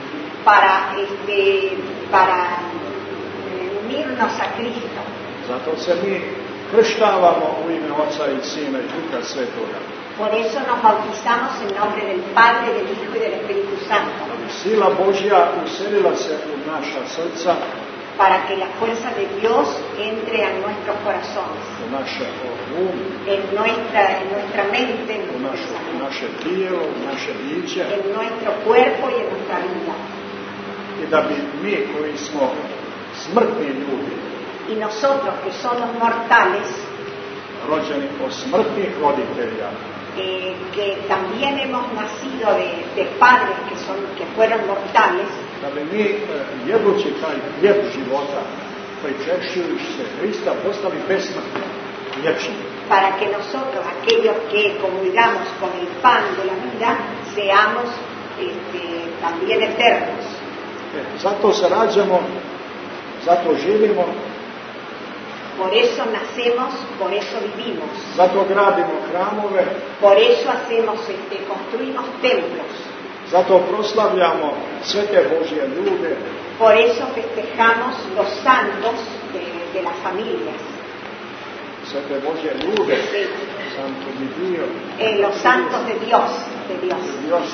Para unirnos a Cristo. Zato se mi krštavamo u ime Oca i Sina i Duha Svetoga. Por eso nos bautizamos en nombre del Padre, del Hijo y del Espíritu Santo. Sila Božja uselila se u naša srca. Para que la fuerza de Dios entre a nuestros corazones. U naše um. En nuestra mente. U naše tijelo, u naše biće. En nuestro cuerpo y en nuestra vida. I da bi mi koji smo smrtni ljudi. Y nosotros que somos mortales. Rođeni od smrtnih roditelja. Que también hemos nacido de padres que fueron mortales. Da bi mi jedući taj hljeb života, pričešćujući se Hrista, postali besmrtni. vječni. para que nosotros, aquellos que comulgamos con el pan de la vida, seamos también eternos. Zato se rađamo, zato živimo, Por eso nacemos, por eso vivimos, zato gradimo hramove, por eso hacemos, construimos templos, zato proslavljamo sve te Božje ljude, por eso festejamos los santos de las familias, sve te Božje ljude, santo bi bio, los santos de Dios, još,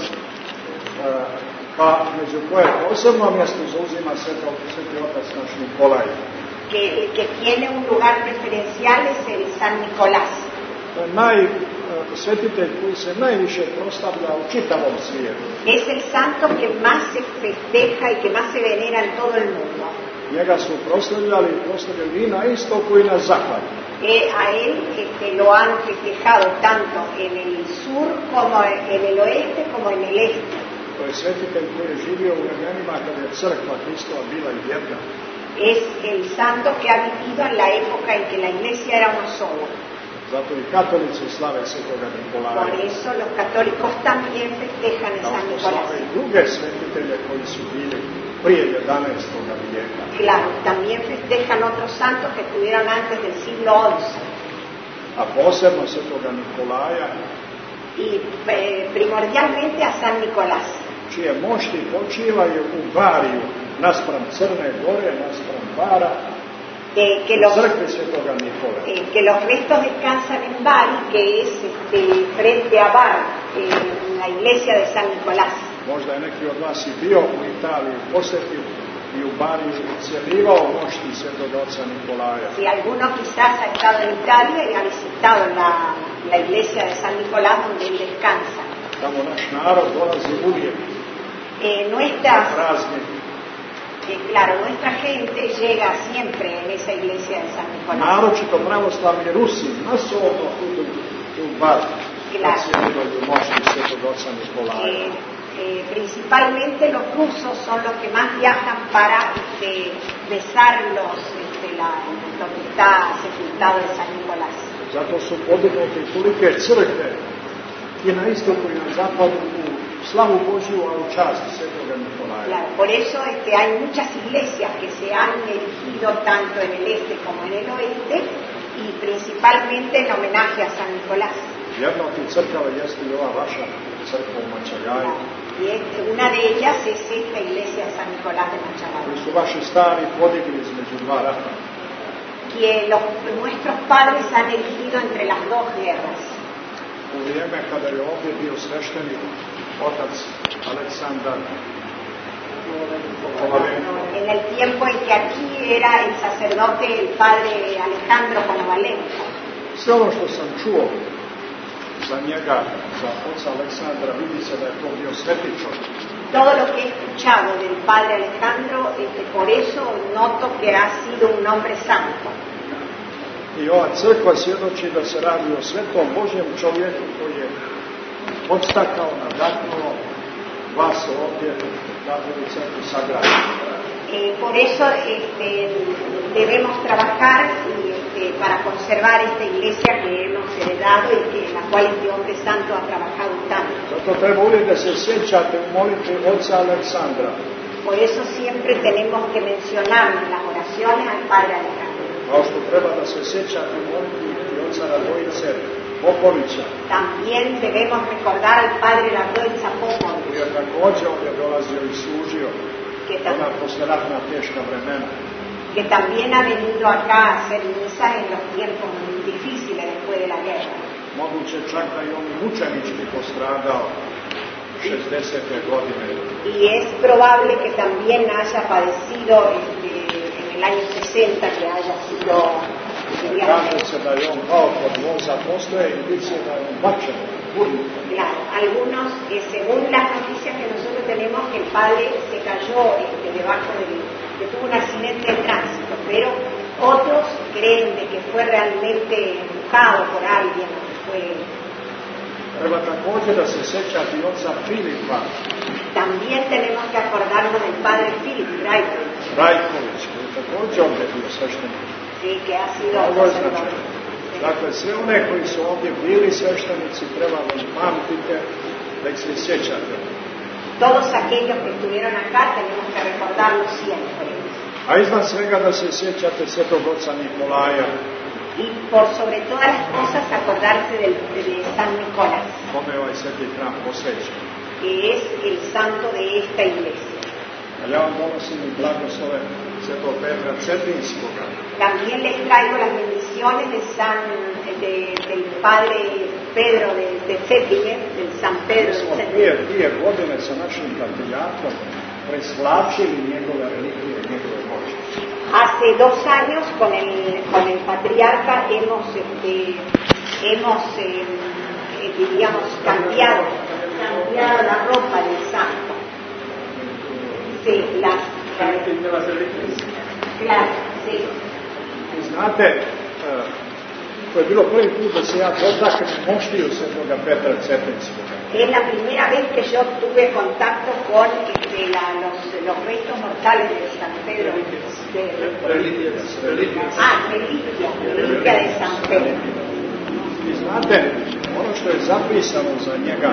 pa među koje posebno mjesto zauzima Sveti Otac naš Nikolaj. que tiene un lugar preferencial es el San Nicolás. Svetitelj koji se najviše proslavlja u čitavom svijetu. Es el santo que más se festeja y que más se venera en todo el mundo. Njega su proslavljali i na istoku i na zapadu. A él lo han festejado tanto en el sur como en el oeste como en el este. To je svetitelj koji je živio u vremenima kada je crkva Hristova bila jedna. Es el santo que ha vivido en la época en que la iglesia era uno solo. Zato i katolici slave Svetoga Nikolaja. Por eso los católicos también festejan el San Nicolás. Slave i druge svetitelje koji su bili prije 11. vijeka. Claro, también festejan otros santos que estuvieron antes del siglo XI. A posebno Svetoga Nikolaja. Y primordialmente a San Nicolás. Čije mošti počivaju u Bariju, naspram Crne Gore, naspram Bara, crkve Svetoga Nikole. Que los restos descansan en Bari, que es frente a Bar, en la iglesia de San Nicolás. Možda je neki od vas i bio u Italiji, posjetio i u Bariju cjelivao mošti Svetoga Oca Nikolaja. Si alguno quizás ha estado en Italia y ha visitado la iglesia de San Nicolás donde él descansa. Tamo naš narod dolazi uvijek. Claro, nuestra gente llega siempre en esa iglesia de San Nicolás. Naročito pravoslavni Rusi masovno idu u Bar, ocjenjivaju mošti Svetog Oca Nikolaja. Principalmente los rusos son los que más viajan para besar donde está sepultado el San Nicolás. Zato su podignuti tolike crkve i na istoku i na zapadu u slavu Božju, a u čast Svetoga Nikolaja. Claro, por eso hay muchas iglesias que se han erigido tanto en el este como en el oeste y principalmente en homenaje a San Nicolás. Jedna od tih crkava jeste i ova vaša crkva u Mačagaju. Y una de ellas es esta iglesia de San Nicolás de Mačagaju. Koji su vaši stari podigli između dva rata. Que nuestros padres han erigido entre las dos guerras. U vrijeme kada je ovdje bio sveštenik otac Aleksandar Konovalenko. En el tiempo en que aquí era el sacerdote el padre Alejandro Konovalenko. Sve ono što sam čuo za njega, za oca Aleksandra, vidi se da je to bio sveti čovjek. Todo lo que he escuchado del padre Alejandro, por eso noto que ha sido un hombre santo. I ova crkva svjedoči da se radi o svetom Božjem čovjeku koji je podstakao, nadahnuo vas ovdje da bi crkvu sagradili. Por eso debemos trabajar para conservar esta iglesia que hemos heredado y en la cual este hombre santo ha trabajado tanto. Zato treba uvijek da se sjećate u molitvi oca Aleksandra. Por eso siempre tenemos que mencionar en las oraciones al padre Alejandro. Kao što treba da se sjećate u molitvi oca Radojice Popovića. También debemos recordar al padre Radojica Popović. Koji je također ovdje dolazio i služio ona posleratna teška vremena. Que también ha venido acá a hacer misa en los tiempos muy difíciles después de la guerra. Moguće čak da i on mučenički postradao 60. godine. Y es probable que también haya padecido en el año 60, que haya sido... Kaže se da je on pao pod voza postoje i dice da je on bačen. Claro, algunos, según las noticias que nosotros tenemos, que el padre se cayó debajo que tuvo un accidente de tránsito, pero otros creen de que fue realmente empujado por alguien, Treba također da se sjećati oca Filipa. También tenemos que acordarnos del padre Filip Rajković, koji je također ovdje bio sveštenik. Sí, que ha sido sacerdote. Dakle, sve one koji su ovdje bili sveštenici treba da pamtite, da ih se sjećate. Todos aquellos que estuvieron acá tenemos que recordarlo siempre. A iznad svega da se sjećate Svetog oca Nikolaja. Y por sobre todas las cosas acordarse de San Nicolás, Kome je ovaj sveti hram posvećen. que es el santo de esta iglesia. A ja vam donosim i blagoslove Svetog Petra Cetinskoga. También les traigo las bendiciones del padre Pedro de Cetinje, del San Pedro Mi de smo Cetinje. dvije godine sa našim patrijarhom presvlačili njegove relikvije, njegove moći. Hace 2 años con el patriarca hemos diríamos cambiado la ropa del santo. Sí, claro, sí. I znate, to je bilo prvi put da se ja dotaknem moštiju Svetoga Petra Cetinskoga. Es la primera vez que yo tuve contacto con los restos mortales de San Pedro. Reliquia de San Pedro. I znate, ono što je zapisano za njega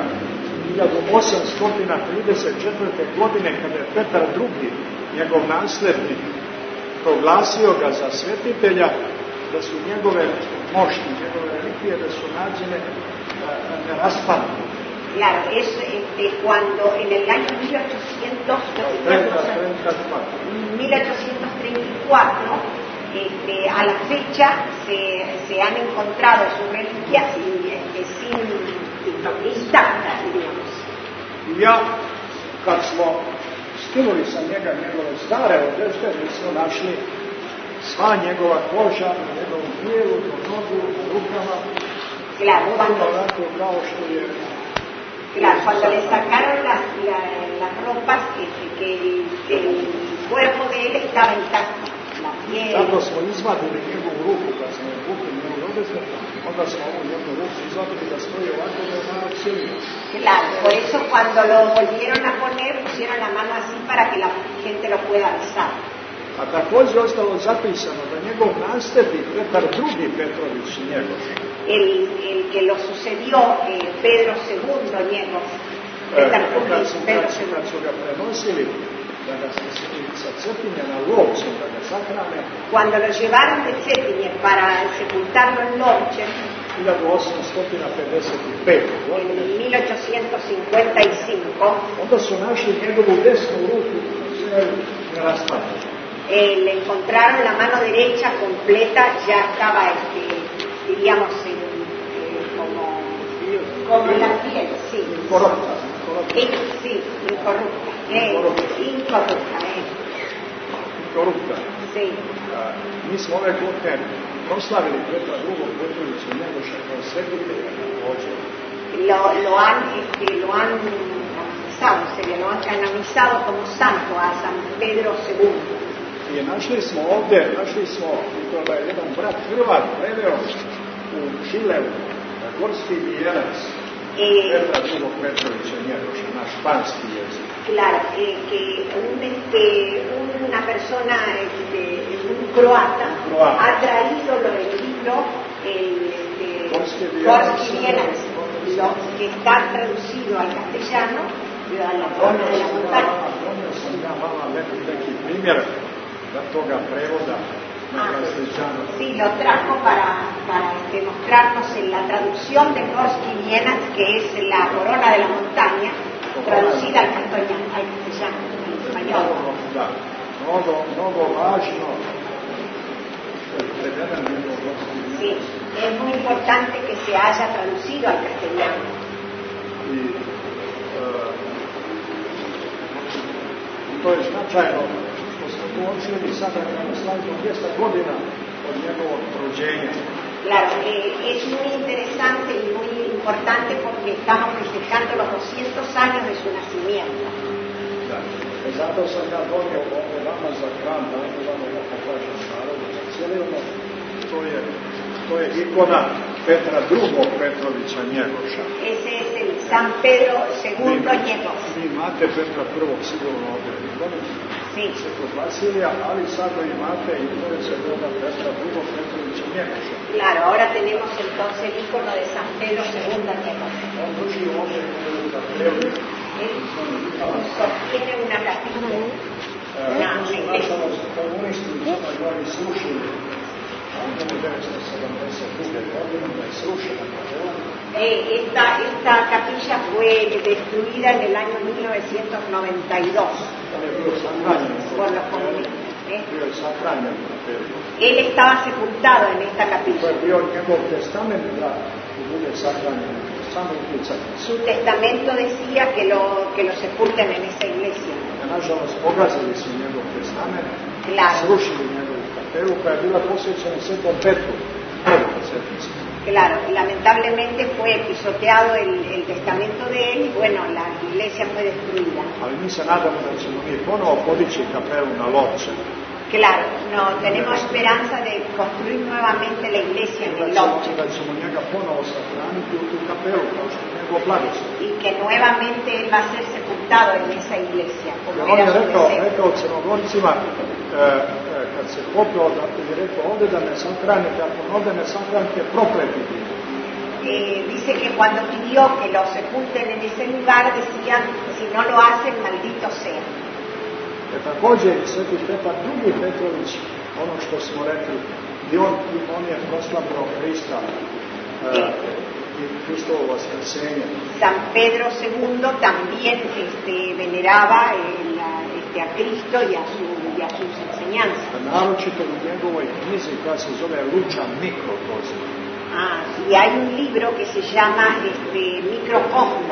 1834. godine, kada je Petar II, njegov naslednik, proglasio ga za svetitelja, da su njegove mošti, njegove relikvije, da su nađene neraspadne. Claro, es cuando en el año 1834, a la fecha se han encontrado sus reliquias intactas, digamos. I ja, kad smo skinuli sa njega njegove stare odešte, mi smo našli sva njegova koža na njegovom tijelu, do nogu, na rukama, onako kao što je. Claro, cuando le sacaron las ropas, que el cuerpo de él estaba intacto, la piel. Zato smo izvadili njegovu ruku, kad smo vukli njegovu odesne, onda smo ovu jednu ruku izvadili da stoji ovako da je malo silnije. Claro, por eso cuando lo volvieron a poner, pusieron la mano así para que la gente lo pueda besar. A također je ostalo zapisano da njegov nasljednik Petar II Petrović Njegoš, El que lo sucedió, Pedro II Njegoš, Petar II, Pedro II. kad su ga prenosili, da ga se sa Cetinja na Lovcu, da ga sahrane, Cuando lo llevaron de Cetinje para sepultarlo en Lovče, 1855. en 1855, Onda su našli njegovu desnu ruku, sve neraspadne. le encontraron la mano derecha completa, ya estaba, diríamos, como la piel, sí. Incorrupta. Sí, incorrupta. Incorrupta. Sí. Mi smo ove godine proslavili Petra II Petrovića Njegoša kao svetitelja također. Lo han canonizado como santo a San Pedro II. I našli smo ovdje, i to da je jedan brat Hrvat preveo u Čileu, gorski vijenac Petra II Petrovića Njegoša, na španski jezik. Claro, que una persona, un croata, ha traído el libro Gorski Vijenac, que está traducido al castellano, a la corona de la montaña. Donio sam ja vama neki primjer da toga prevoda na castellano. Sí, lo trajo para mostrarnos en la traducción de Gorski Vijenac, que es la corona de la montaña, traducida al castellano, al español. Da, mnogo važno što je preveden njegov Gorski Vijenac. Sí, es muy importante que se haya traducido al castellano. I to je značajno što smo tu očili sada na slavimo 200 godina od njegovog rođenja. Claro, es muy interesante y muy importante porque estamos festejando los 200 años de su nacimiento. Da. Zato sam ja donio ovo vama za hram, da ne vama da pokažem narodu za cijelino. To je ikona Petra II Petrovića Njegoša. Ese es el San Pedro II Njegoš. Vi imate Petra I sigurno ovdje. Sí. se kod Vasilija, ali sad imate ime Svetoga Petra II. Petrovića Njegoša. Claro, ahora tenemos entonces el icono de San Pedro II Njegoša. On drži ovdje u kapeli. Sostiene una capilla. To su nažalost komunisti u Crnoj Gori srušili. A 1972. godine da je srušena kapela. Esta capilla fue destruida en el año 1992 por los comunistas. Él estaba sepultado en esta capilla. Su testamento decía que lo sepulten en esa iglesia. Claro. Claro, lamentablemente fue pisoteado el testamento de él y bueno, la iglesia fue destruida. Claro, no, tenemos esperanza de construir nuevamente la iglesia en el Lopče. Y que nuevamente él va a ser sepultado en esa iglesia. Como era su deseo. Kad se popeo da je rekao ovdje da ne sahranite, ako ovdje ne sahranite, prokleti. Dice que cuando pidió que lo sepulten en ese lugar, decían, si no lo hacen, maldito sea. Također Sveti Petar II. Petrović, ono što smo rekli, i on je proslavljao Hrista i Hristovo vaskrsenje. San Pedro II también veneraba a Cristo y a sus enseñanzas. Naročito u njegovoj knjizi koja se zove Lučan Mikrokosma. Y hay un libro que se llama Microcosma,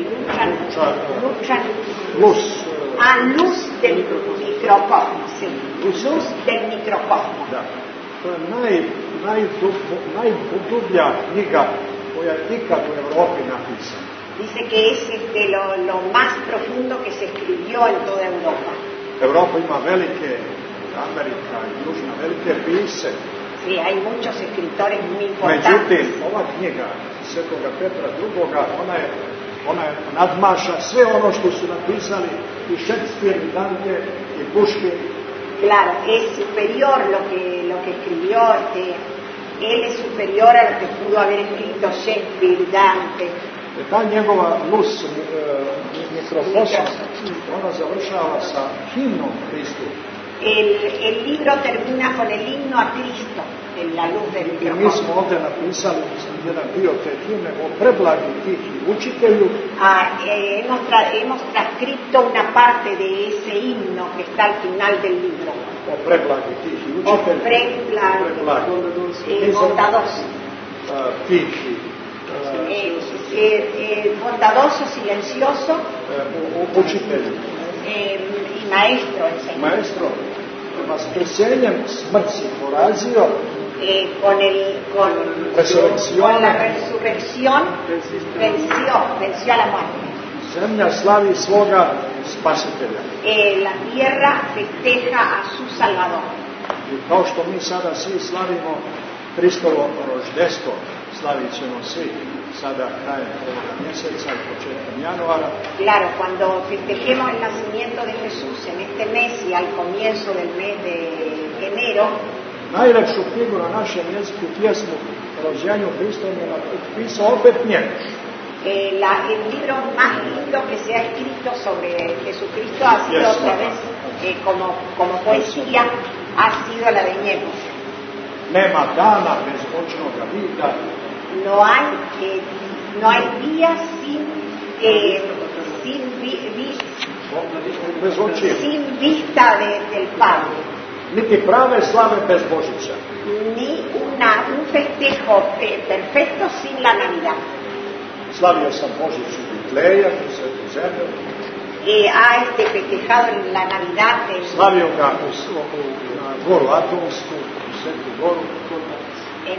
Luz del Microcosma, sí. Luz del Microcosma. Da. To je najdublja knjiga koja je ikad u Europi napisana. Dice que es lo más profundo que se escribió en toda Europa. Europa ima velike, Amerika i Južna, velike pisce. Sí, hay muchos escritores muy importantes. Međutim, ova knjiga Svetoga Petra II. Ona je nadmaša sve ono što su napisali i Shakespeare, i Dante, i Puškin. Claro, es superior lo que escribió, él es superior a lo que pudo haber escrito Shakespeare, Dante. Ta njegova luz mikrokosma, ona završava sa himnom Hristu. El libro termina con el himno a Cristo, en la luz del microcosmo. I mi smo ovdje napisali jedan dio te himne o preblagi tihi učitelju. Hemos transcrito una parte de ese himno que está al final del libro. O preblagi tihi učitelju. Bondadoso. Tihi. Bondadoso, silencioso. Učitelju. Y maestro, enseñó. Maestro, vaskrsenjem smrt si porazio. Con la resurrección venció a la muerte. Zemlja slavi svoga spasitelja. La tierra festeja a su Salvador. I kao što mi sada svi slavimo Hristovo roždestvo, slavit ćemo svi sada krajem ovoga mjeseca i početkom januara. Claro, cuando festejemos el nacimiento de Jesús en este mes y al comienzo del mes de enero, najlepšu knjigu na našem jeziku, pjesmu Rođenju Hristom je napisao opet Njegoš. El libro más lindo que se ha escrito sobre Jesucristo ha sido otra vez como poesía, ha sido la de Njegoš. Nema dana bez očnoga vida. No hay días sin vista del Padre. Niti prave slave bez Božića. Ni un festejo perfecto sin la Navidad. Slavio sam Božić u Bitleja, u Svetu zemlju. Ha festejado la Navidad. Slavio ga u Goru Atomsku, u Svetu Goru. En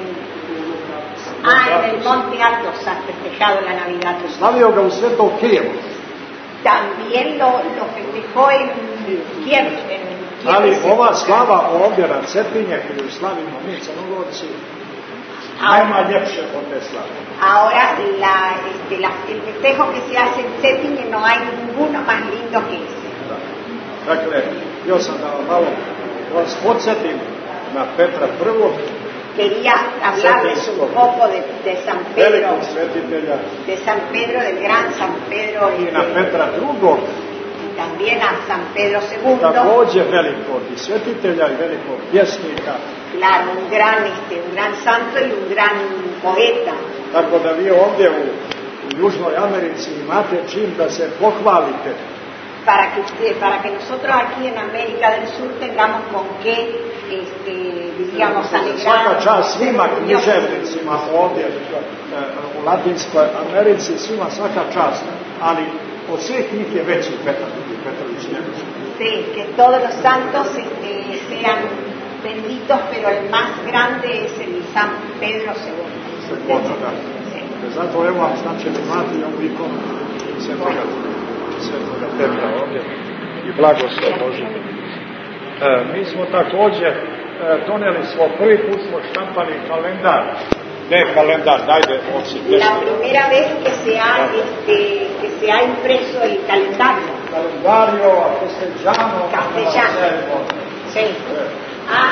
el Monte Athos ha festejado la Navidad. Slavio ga u Svetom Kijevu. También lo festejó en Kiev. Ali ova slava ovdje na Cetinje koju slavimo mi Crnogorci, najma ljepše od te slave. Ahora el festejo que se hace en Cetinje no hay ninguno más lindo que ese. Dakle, Htio sam da malo vas podsjetim na Petra I. Quería hablarles un poco de San Pedro, velikog svetitelja, de San Pedro, del gran San Pedro, i na Petra II. y también a San Pedro II. Također velikog i svetitelja i velikog pjesnika. Claro, un gran santo y un gran poeta. Tako da vi ovdje u Južnoj Americi imate čim da se pohvalite. Para que nosotros aquí en América del Sur tengamos con qué, digamos, Svaka alegrar. čast svima književnicima ovdje u Latinskoj Americi, svima svaka čast, ali od svih njih je veći Petrović Njegoš. Sí, que todos los santos sean benditos, pero el más grande es el San Pedro II. Da. Zato evo vam znači imati ovu ikonu Svetoga Petra ovdje i blagoslov Božji. Mi smo također donijeli prvi put smo štampali kalendar. Ne kalendar, dajde osim. La primera vez que se ha impreso el calendario. Calendario castellano. Castellano. Sí. Ah.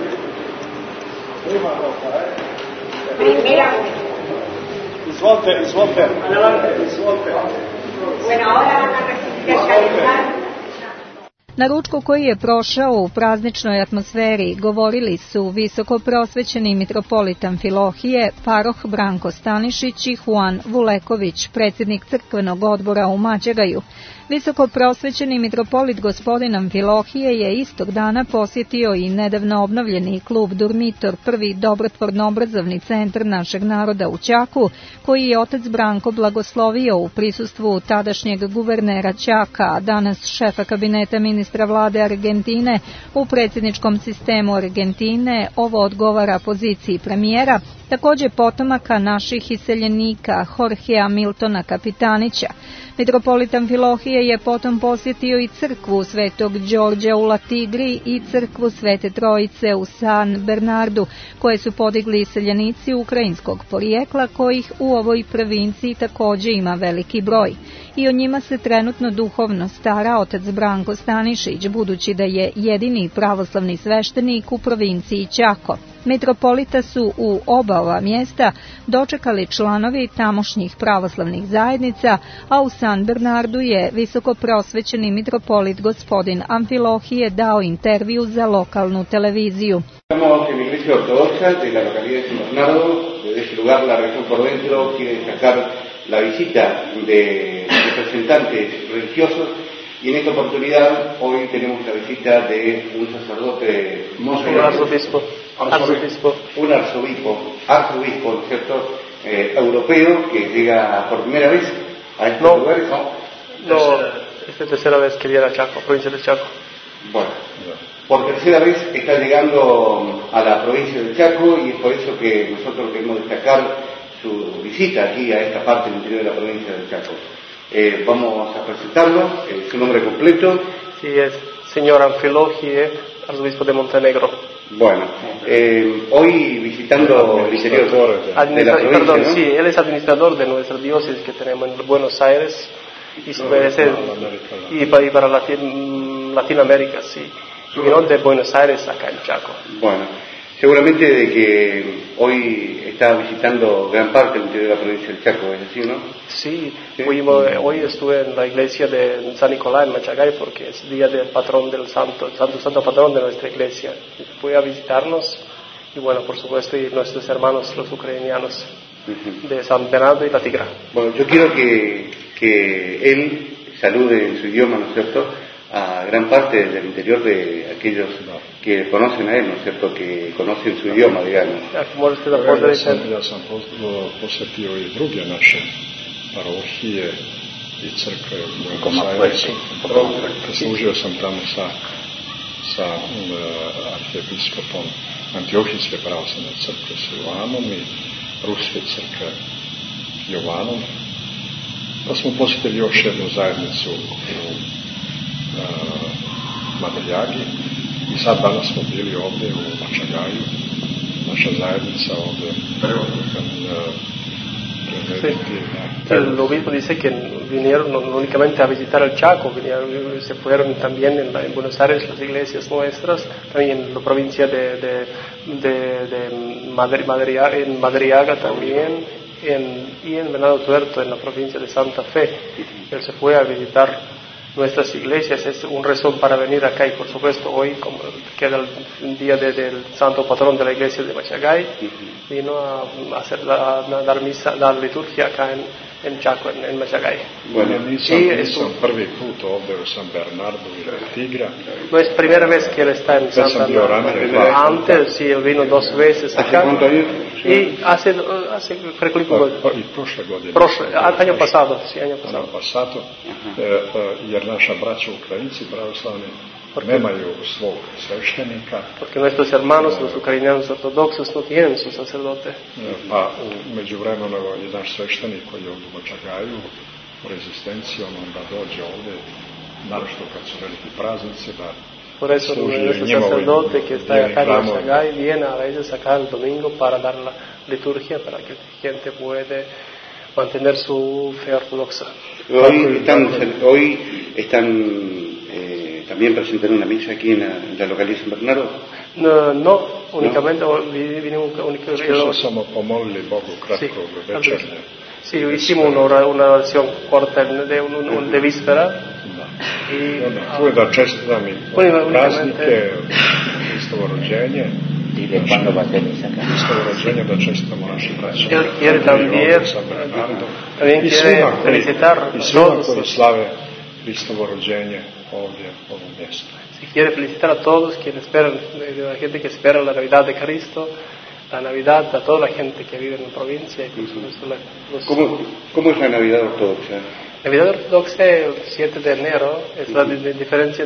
Primera vez. Izvolite. Bueno, ahora van a recibir el calendario. Na ručku koji je prošao u prazničnoj atmosferi govorili su visoko prosvećeni mitropolit Amfilohije, paroh Branko Stanišić i Juan Vuleković, predsjednik crkvenog odbora u Mađaraju. Visoko prosvećeni mitropolit gospodin Amfilohije je istog dana posjetio i nedavno obnovljeni klub Durmitor, prvi dobrotvorno-obrazovni centar našeg naroda u Čaku, koji je otac Branko blagoslovio u prisustvu tadašnjeg guvernera Čaka, danas šefa kabineta ministra vlade Argentine. U predsjedničkom sistemu Argentine ovo odgovara poziciji premijera, također potomaka naših iseljenika Jorgea Miltona Kapitanića. Mitropolit Amfilohije je potom posjetio i crkvu Svetog Đorđa u Latigri i crkvu Svete Trojice u San Bernardu, koje su podigli iseljenici ukrajinskog porijekla, kojih u ovoj provinciji također ima veliki broj. I o njima se trenutno duhovno stara otac Branko Stanišić, budući da je jedini pravoslavni sveštenik u provinciji Čako. Mitropolita su u oba ova mjesta dočekali članovi tamošnjih pravoslavnih zajednica, a u San Bernardu je visoko prosvećeni mitropolit gospodin Amfilohije dao intervju za lokalnu televiziju. Estamos en la iglesia ortodoxa de la localidad de San Bernardo. Desde ese lugar la región por dentro quiere destacar la visita de representantes religiosos y en esta oportunidad hoy tenemos la visita de un sacerdote, un arzobispo, ¿no es cierto?, europeo que llega por primera vez a estos lugares. No, esta es tercera vez que viene a Chaco, provincia de Chaco. Bueno, por tercera vez está llegando a la provincia del Chaco y es por eso que nosotros queremos destacar su visita aquí a esta parte del interior de la provincia del Chaco. Vamos a presentarlo, su nombre completo. Sí, es señor Amfilohije, arzobispo de Montenegro. Bueno, hoy visitando el interior de la provincia, perdón, ¿no? Sí, él es administrador de nuestra diócesis que tenemos en Buenos Aires y para Latinoamérica, sí. Y no de Buenos Aires acá en Chaco. Bueno, seguramente de que hoy está visitando gran parte del interior de la provincia del Chaco, ¿es así, no? Sí, hoy estuve en la iglesia de San Nicolás en Machagay porque es día del patrón del santo patrón de nuestra iglesia. Fui a visitarnos y bueno, por supuesto, y nuestros hermanos los ucranianos de San Bernardo y La Tigra. Bueno, yo quiero que él salude en su idioma, ¿no es cierto?, a gran parte del interior de aquellos que conocen a él, ¿no es cierto?, que conocen su idioma, digamos. Ja sam posjetio i druge naše parohije i crkve u Buenos Airesu. Služio sam tamo sa arhijepiskopom Antiohijske pravoslavne crkve s Jovanom i Ruske crkve Jovanom. Pa smo posjetili još jednu zajednicu u Madiljagi i sad danas smo bili ovdje u Mačagaju, naša zajednica ovdje El obispo dice que vinieron no únicamente a visitar el Chaco, se fueron también en Buenos Aires, las iglesias nuestras, también en la provincia de Madariaga también, y en Venado Tuerto, en la provincia de Santa Fe. Él se fue a visitar nuestras iglesias, es una razón para venir acá, y por supuesto hoy, como queda el día del santo patrón de la iglesia de Machagay, vino a dar liturgia acá en Chaco, en Machagay. Bueno, nisam prvi put ovdje u San Bernardo i Tigra. No es primera vez que él está en Santa Bernardo. Antes sí, él vino 2 veces acá. ¿Hace cuántos años? Y hace Prošle godine. Año pasado, sí, año pasado. Ano passato, jer naša braća Ukrajinci pravoslavni nemaju svog sveštenika. Porque nuestros hermanos, los ucranianos ortodoxos, no tienen su sacerdote. Pa u međuvremenu je naš sveštenik koji je u Mačagaju, u rezistenciji, on onda dođe ovdje, naročito kad su veliki praznici, da Por eso nuestro sacerdote que está acá en Machagay viene a veces acá el domingo para dar la liturgia, para que la gente pueda mantener su fe ortodoxa. Hoy están también presentes en una misa aquí en la localidad de San Bernardo. No, únicamente vinimos únicamente. Samo pomolili Bogu kratko večernje. Sí, hicimos una oración corta de víspera. Fue da čestitam i praznike, Hristovo rođenje. Hristovo rođenje da čestitamo našim braćama. Él quiere también felicitar i svima koji slave Hristovo rođenje ovdje u ovom mjestu. Si quiere felicitar a todos quienes esperan, la gente que espera la Navidad de Cristo, la Navidad a toda la gente que vive en la provincia y por supuesto ¿Cómo es la Navidad ortodoxa? La Navidad ortodoxa el 7 de enero es la diferencia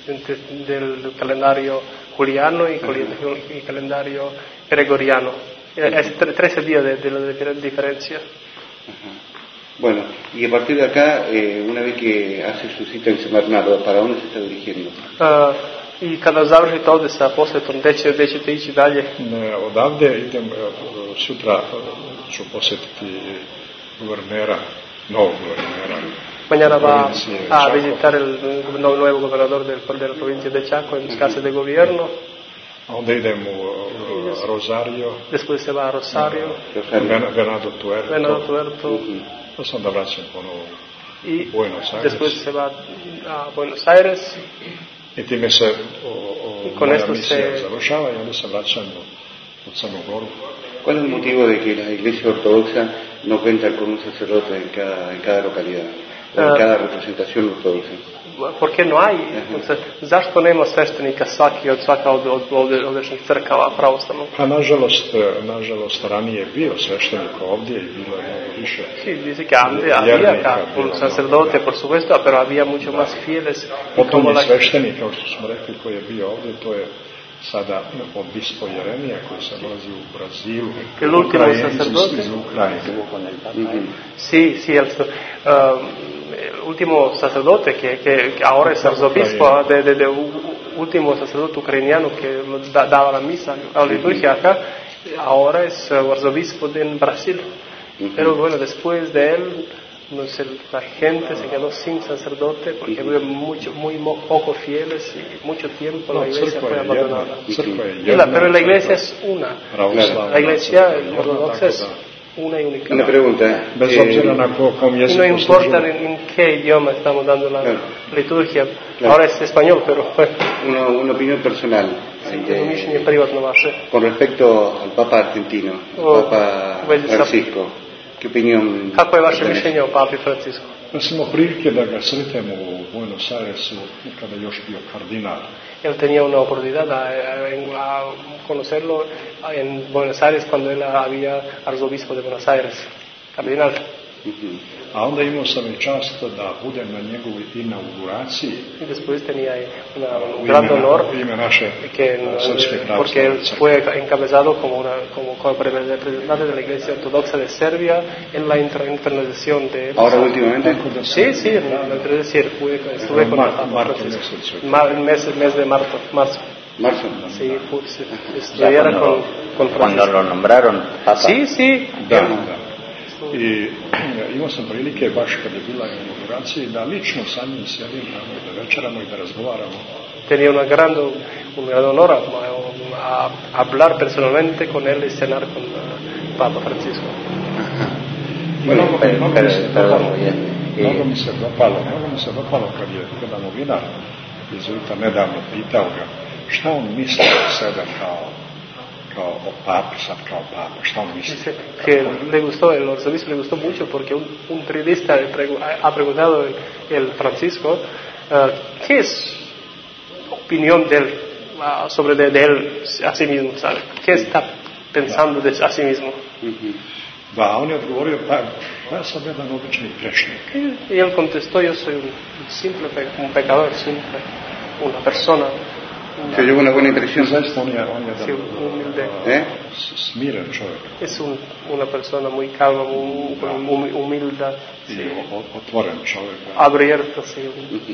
del calendario juliano y calendario gregoriano. Es 13 días de la diferencia. Ajá. Bueno, y a partir de acá, una vez que hace su cita en San Bernardo, ¿para dónde se está dirigiendo? I kada završite ovdje sa posvetom, gdje ćete ići dalje? Odavde idem, sutra ću posjetiti guvernera, novog guvernera. Mañana va a visitar el nuevo gobernador de la provincia de Chaco en casa de gobierno. Onda idem u Rosario. Después se va a Rosario. Venado Tuerto. Pa se onda vraćam ponovo u Buenos Aires. Después se va a Buenos Aires. I time se moja misija završava i onda se vraćam u Crnu Goru. ¿Cuál es el motivo de que la Iglesia Ortodoxa no cuenta con un sacerdote en cada localidad, o en cada representación ortodoxa? ¿Por qué no hay? Zašto nema sveštenika svaka od ovdješnjih crkava pravoslavnog? Pa nažalost ranije je bio sveštenik ovdje i bilo je mnogo više. Sí, dice que había acá un sacerdote, por supuesto, pero había mucho más fieles. Potom je sveštenik, kao što smo rekli, koji je bio ovdje, to je sada obispo Jeremija koji se nalazi u Brazilu. El último sacerdote. Iz Ukrajine. Sí, el último sacerdote que ahora es arzobispo, último sacerdote ucraniano que daba la misa, la liturgia acá, ahora es arzobispo en Brasil. Pero bueno, después de él, no sé, la gente se quedó sin sacerdote porque había muy poco fieles y mucho tiempo la iglesia fue abandonada. Pero la iglesia es una. La iglesia ortodoxa es una y única. Una pregunta. No importa en qué idioma estamos dando la liturgia. Ahora es español, pero una opinión personal. Con respecto al Papa argentino, Papa Francisco. ¿Qué opinión? Kako je vaše mišljenje o Papi Francisku? Ja sam imao prilike da ga sretemo u Buenos Airesu kada je još bio kardinal. Él tenía una oportunidad a conocerlo en Buenos Aires cuando él había arzobispo de Buenos Aires, kardinal. A onda imao sam i čast da budem na njegovoj inauguraciji. Y después tenía un gran honor porque él fue encabezado como representante de la Iglesia Ortodoxa de Serbia en la internalización de... ¿Ahora últimamente? Sí, estuve con el mes de marzo. ¿Marzo? Sí, estuviera con cuando lo nombraron Papa. Sí. I imao sam prilike, baš kad je bila inauguracija, da lično sa njim sjedim, da večeramo i da razgovaramo. Tenía un gran honor a hablar personalmente con él y cenar con Papa Francisco. Mnogo mi se dopalo kad je jedan novinar jezuita nedavno pitao ga šta on misli o sebe kao o papi, sad kao papa, šta on misli? Dice que le gustó, el arzobispo le gustó mucho porque un periodista ha preguntado el Francisco ¿qué es opinión de él sobre de él a sí mismo, ¿sabe? ¿Qué está pensando de a sí mismo? Da, on je odgovorio, pa ja sam jedan obični grešnik. Y él contestó, yo soy un pecador, simple, una persona. Se llevó una buena impresión. Zaista on je Sí, humilde. smiren čovjek. Es una persona muy calma, muy humilde, I otvoren čovjek. abierta, sí.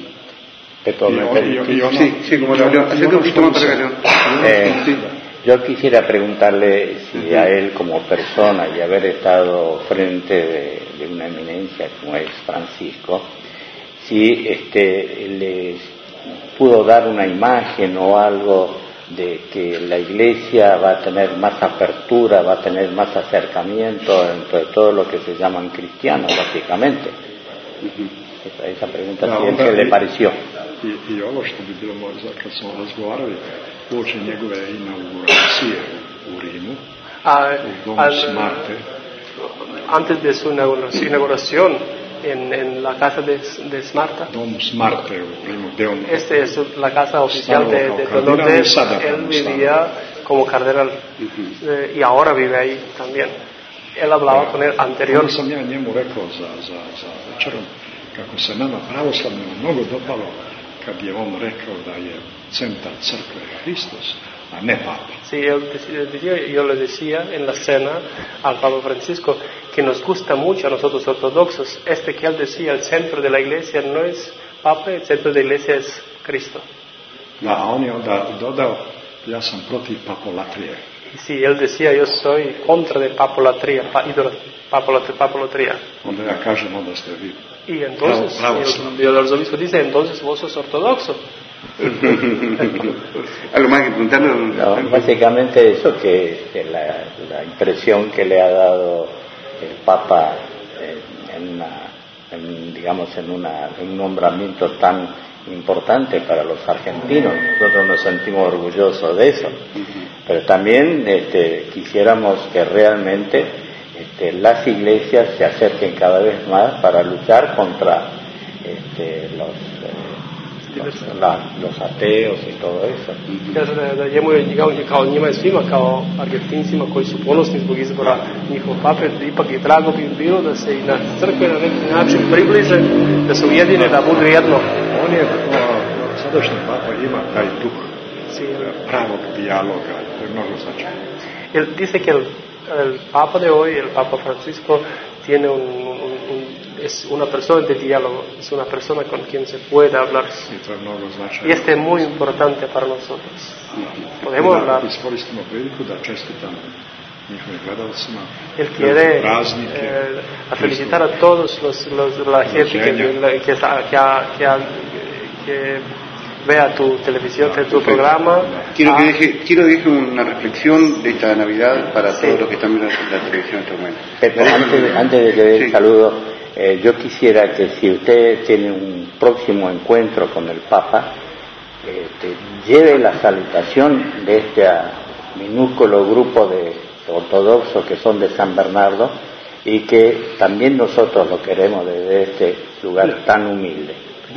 Sí, como la acércate un poquito más para acá. Yo quisiera preguntarle si a él como persona y haber estado frente de una eminencia como es Francisco, si les pudo dar una imagen o algo de que la Iglesia va a tener más apertura, va a tener más acercamiento entre todo lo que se llaman cristianos, básicamente. Esa pregunta siempre le pareció. I ovo što bi bilo možda kad smo razgovarali uoči njegove inauguracije u Rimu, u domu Smarte. Antes de su inauguración en la casa de Smarta. Domu Smarte u Rimu, gdje on... Esta es la casa oficial de donde él vivía como cardenal y ahora vive ahí también. Él hablaba con él anterior. Onda sam ja njemu rekao za večerom kako se nama pravoslavnima mnogo dopalo kad je on rekao da je centar crkve Hristos, a ne papa. Sí, yo le decía en la cena al Papa Francisco que nos gusta mucho a nosotros ortodoxos que él decía el centro de la iglesia no es papa, el centro de la iglesia es Cristo. Da, a on je onda dodao, ja sam protiv papolatrije. Y sí, él decía yo soy contra de papolatría, papolatría. Onda ja kažem, onda ste vi. Y entonces, el arzobispo dice, entonces vos sos ortodoxo. ¿Algo más que preguntarle? No, básicamente eso, que la impresión que le ha dado el Papa en un nombramiento tan importante para los argentinos. Nosotros nos sentimos orgullosos de eso. Pero también quisiéramos que realmente las iglesias se acerquen cada vez más para luchar contra los ateos i todo eso. Da njemu je kao njima je svima kao Argentincima koji su ponosni zbog izbora njihovog pape, ipak i drago bi bilo da se i na crkve na neki način približe, da se ujedine, da budu jedno. On je, sadašnji papa ima taj duh pravog dijaloga, to je mnogo značajno. Él dice que el Papa de hoy, el Papa Francisco, tiene es una persona de diálogo, es una persona con quien se puede hablar. Y este es muy importante para nosotros. Podemos hablar. Él quiere felicitar a todos la gente que vea tu televisión, tu programa. Quiero que deje una reflexión de esta Navidad para todos los que están viendo la televisión en este momento. Pero antes de que dé el saludo, yo quisiera que si usted tiene un próximo encuentro con el Papa, lleve la salutación de este minúsculo grupo de ortodoxos que son de San Bernardo y que también nosotros lo queremos desde este lugar tan humilde.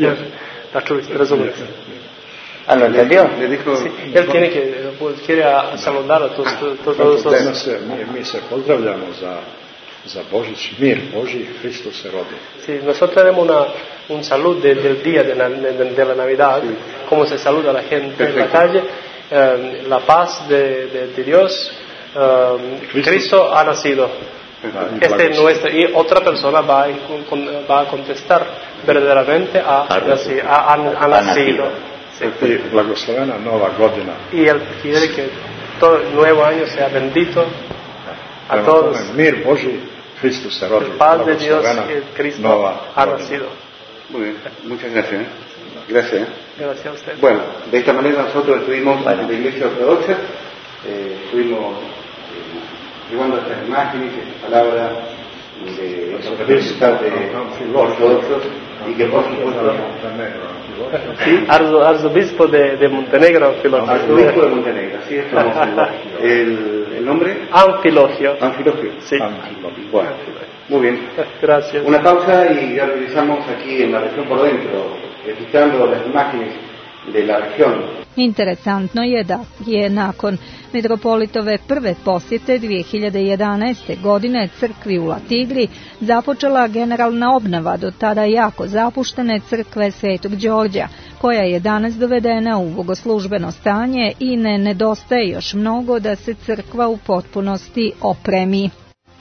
¿Lo entendió? Sí, él quiere saludar a todos los... Mi se pozdravljamo za Božić, mir Božji, Hristos se rodi. Sí, nosotros tenemos un salud del día de la Navidad, como se saluda a la gente en la calle, la paz de Dios, Cristo ha nacido. Y otra persona va a contestar, verdaderamente ha nacido. I blagoslovena nova godina. Y él quiere que todo el nuevo año sea bendito a todos. Mir Božji, Cristo se rodi, el paz de Dios, que Cristo ha nacido. Muy bien, muchas gracias. Gracias. Gracias a usted. Bueno, de esta manera nosotros estuvimos en la Iglesia Ortodoxa, estuvimos llevando estas imágenes, estas palabras de los representantes ortodoxos y que por supuesto... Sí, arzobispo de Montenegro, Anfilogio. Arzobispo de Montenegro, así es. ¿El nombre? Anfilogio. Anfilogio. Sí. Bueno, muy bien. Gracias. Una pausa y ya regresamos aquí en la región por dentro, registrando las imágenes de la región. Interesantno je da je nakon mitropolitove prve posjete 2011. godine crkvi u Latigri započela generalna obnova do tada jako zapuštene crkve Svetog Đorđa, koja je danas dovedena u bogoslužbeno stanje i ne nedostaje još mnogo da se crkva u potpunosti opremi.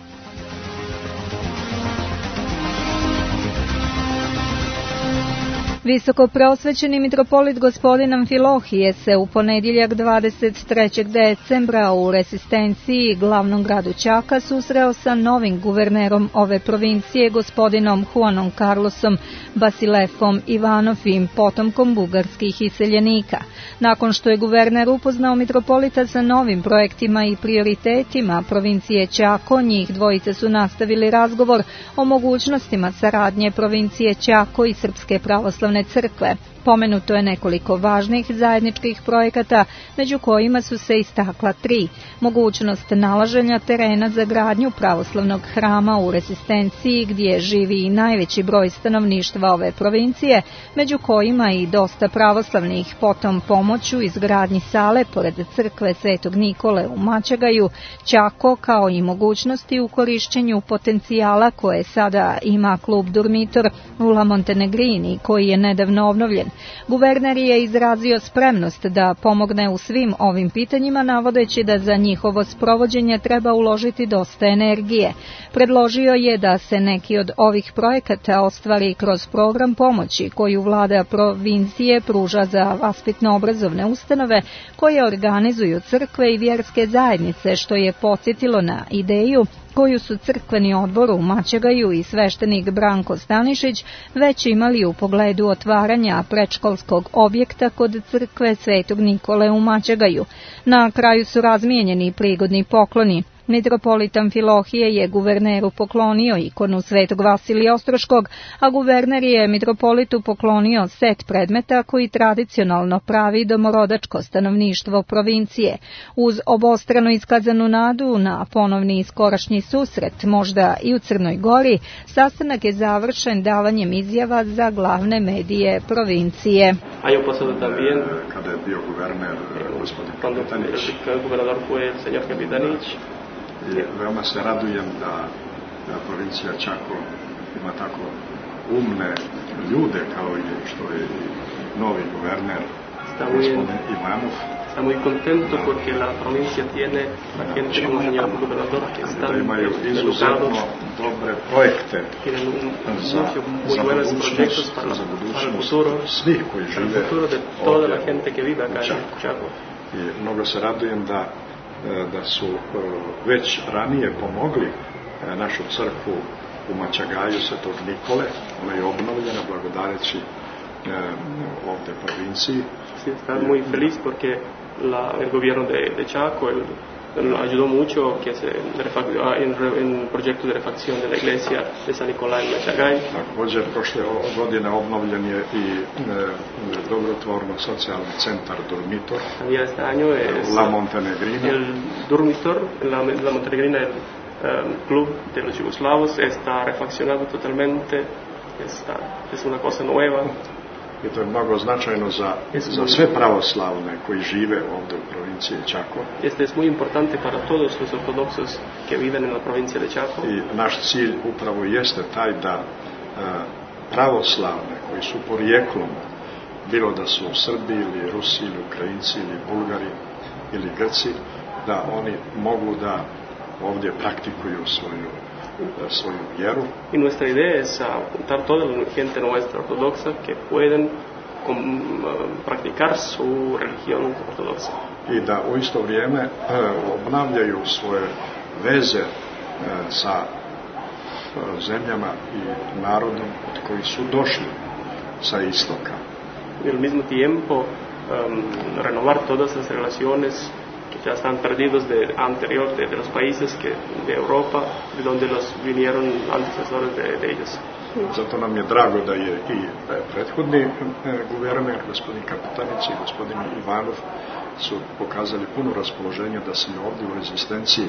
Visokoprosvećeni mitropolit gospodin Amfilohije se u ponedjeljak 23. decembra u rezistenciji glavnom gradu Čaka susreo sa novim guvernerom ove provincije gospodinom Juanom Carlosom Basilefom Ivanovim, potomkom bugarskih iseljenika. Nakon što je guverner upoznao mitropolita sa novim projektima i prioritetima provincije Čako, njih dvojice su nastavili razgovor o mogućnostima saradnje provincije Čako i Srpske pravoslavne crkve. Pomenuto je nekoliko važnih zajedničkih projekata, među kojima su se istakla 3. Mogućnost nalaženja terena za gradnju pravoslavnog hrama u rezistenciji, gdje živi i najveći broj stanovništva ove provincije, među kojima i dosta pravoslavnih, potom pomoć u izgradnji sale pored crkve Svetog Nikole u Mačagaju, Čako, kao i mogućnosti u korišćenju potencijala koje sada ima klub Durmitor u La Montenegrini, koji je nedavno obnovljen. Guverner je izrazio spremnost da pomogne u svim ovim pitanjima, navodeći da za njihovo sprovođenje treba uložiti dosta energije. Predložio je da se neki od ovih projekata ostvari kroz program pomoći koju vlada provincije pruža za vaspitno-obrazovne ustanove koje organizuju crkve i vjerske zajednice, što je podsjetilo na ideju koju su crkveni odbor u Mačagaju i sveštenik Branko Stanišić već imali u pogledu otvaranja predškolskog objekta kod crkve Svetog Nikole u Mačagaju. Na kraju su razmijenjeni prigodni pokloni. Mitropolit Amfilohije je guverneru poklonio ikonu Svetog Vasilija Ostroškog, a guverner je mitropolitu poklonio set predmeta koji tradicionalno pravi domorodačko stanovništvo provincije. Uz obostrano iskazanu nadu na ponovni skorašnji susret, možda i u Crnoj Gori, sastanak je završen davanjem izjava za glavne medije provincije. Año pasado también, kada je bio guverner gospodin cuando Kapitanić, el gobernador fue el señor Kapitanić. I veoma se radujem da provincija Čako ima tako umne ljude kao i što je i novi guverner gospodin Ivanov. Está muy contento porque la provincia tiene a gente como el señor gobernador que están educados, dobre projekte za budućnost, za budućnost svih koji žive toda la gente que vive acá en Chaco. I mnogo se radujem da su već ranije pomogli našu crkvu u Mačagaju Svetog Nikole. Ona je obnovljena blagodareći ovdje provinciji. Sí, está muy feliz porque el gobierno de Chaco ayudó mucho que en proyecto de refacción de la iglesia de San Nicolás en Machagay. Također, prošle godine obnovljen je i dobrotvorno socijalni centar Durmitor. Había este año La Montenegrina. El Durmitor, la Montenegrina, el club de los yugoslavos, está refaccionado totalmente. Es una cosa nueva. I to je mnogo značajno za sve pravoslavne koji žive ovdje u provinciji Čako. Este es muy importante para todos los ortodoxos que viven en la provincia de Chaco. I naš cilj upravo jeste taj da pravoslavne koji su porijeklom, bilo da su Srbi ili Rusi ili Ukrajinci ili Bulgari ili Grci, da oni mogu da ovdje praktikuju svoju vjeru. Y nuestra idea es juntar toda la gente nuestra ortodoxa que pueden practicar su religión ortodoxa. I da u isto vrijeme obnavljaju svoje veze sa zemljama i narodom od kojih su došli sa istoka. Y al mismo tiempo renovar todas las relaciones que ya están perdidos de anterior de los países de Europa, de donde los vinieron antecesores de ellos. Zato nam je drago da je i prethodni guverner, gospodin Kapitanić i gospodin Ivanov, su pokazali puno raspoloženja da se ovdje u rezistenciji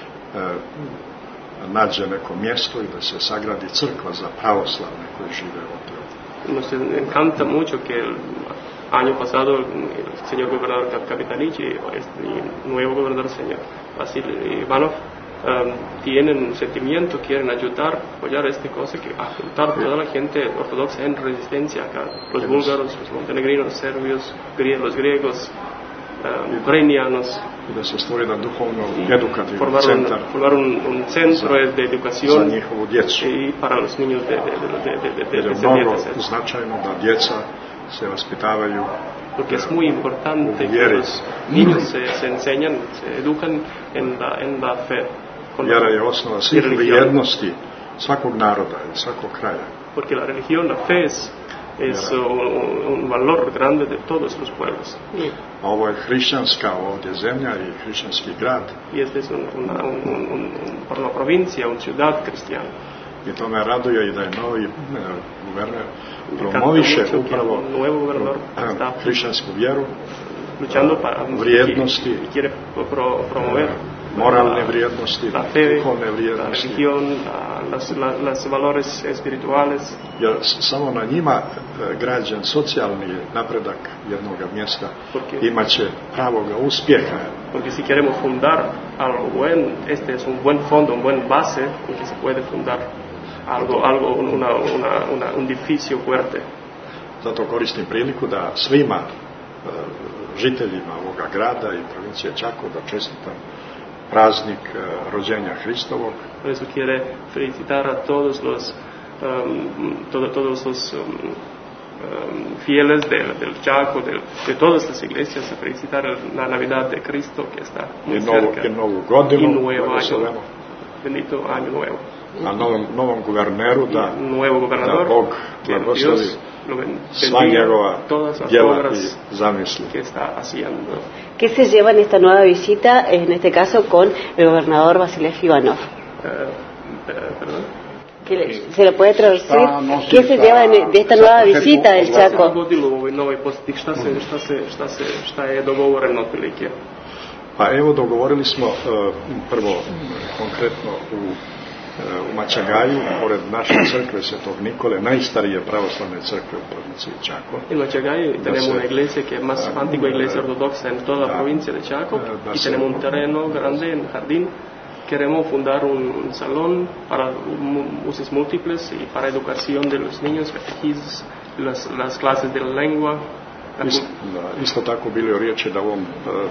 nađe neko mjesto i da se sagradi crkva za pravoslavne koji žive ovdje. Nos encanta mucho que el año pasado el señor gobernador Kapitanić y nuevo gobernador señor Vasil Ivanov tienen un sentimiento, quieren ayudar, apoyar esta cosa, que juntar toda la gente ortodoxa en resistencia acá, los búlgaros, los montenegrinos, los serbios, los griegos, ucranianos, I da se stvori jedan duhovno edukativni centar formar un centro de educación za njihovu djecu. Y para los niños de Jer je mnogo značajno da djeca se vaspitavaju, porque es muy importante que los niños se enseñan, se educan en la fe. Vjera je osnova svih vrijednosti svakog naroda i svakog kraja. Porque la religión, la fe es un valor grande de todos los pueblos. A ovo je hrišćanska ovdje zemlja i hrišćanski grad. Y esta es una provincia, una ciudad cristiana. I to me raduje i da je novi guverner promoviše upravo hrišćansku vjeru, vrijednosti, promover moralne vrijednosti, la fe, duhovne vrijednosti. La religión, los valores espirituales. Jer samo na njima građan socijalni napredak jednog mjesta imaće pravoga uspjeha. Porque si queremos fundar algo bueno, este es un buen fondo, un buen base en que se puede fundar algo un edificio fuerte. Zato koristim priliku da svima žiteljima ovoga grada i provincije Čako da čestitam praznik rođenja Hristovog. Por eso quiere felicitar a todos los fieles del Chaco, de todas las iglesias, a felicitar la Navidad de Cristo que está muy cerca. I novu godinu, y nuevo año, bendito año nuevo. A novom guverneru da Bog blagoslovi sva njegova djela i zamisli. ¿Qué se lleva en esta nueva visita, en este caso con el gobernador Vasil Ivanov? ¿Se lo puede traducir? ¿Qué se lleva de esta nueva visita del Chaco? Pa evo, dogovorili smo prvo konkretno u Mačagaju, pored naše crkve Svetog Nikole, najstarije pravoslavne crkve u provinciji Chaco. En Mačagaju tenemos una iglesia que es más antigua iglesia ortodoxa en toda la provincia de Chaco y tenemos un terreno grande en jardín. Queremos fundar un salón para usos múltiples y para educación de los niños, catequesis, las clases de la lengua. Isto tako bilo je riječi da u ovom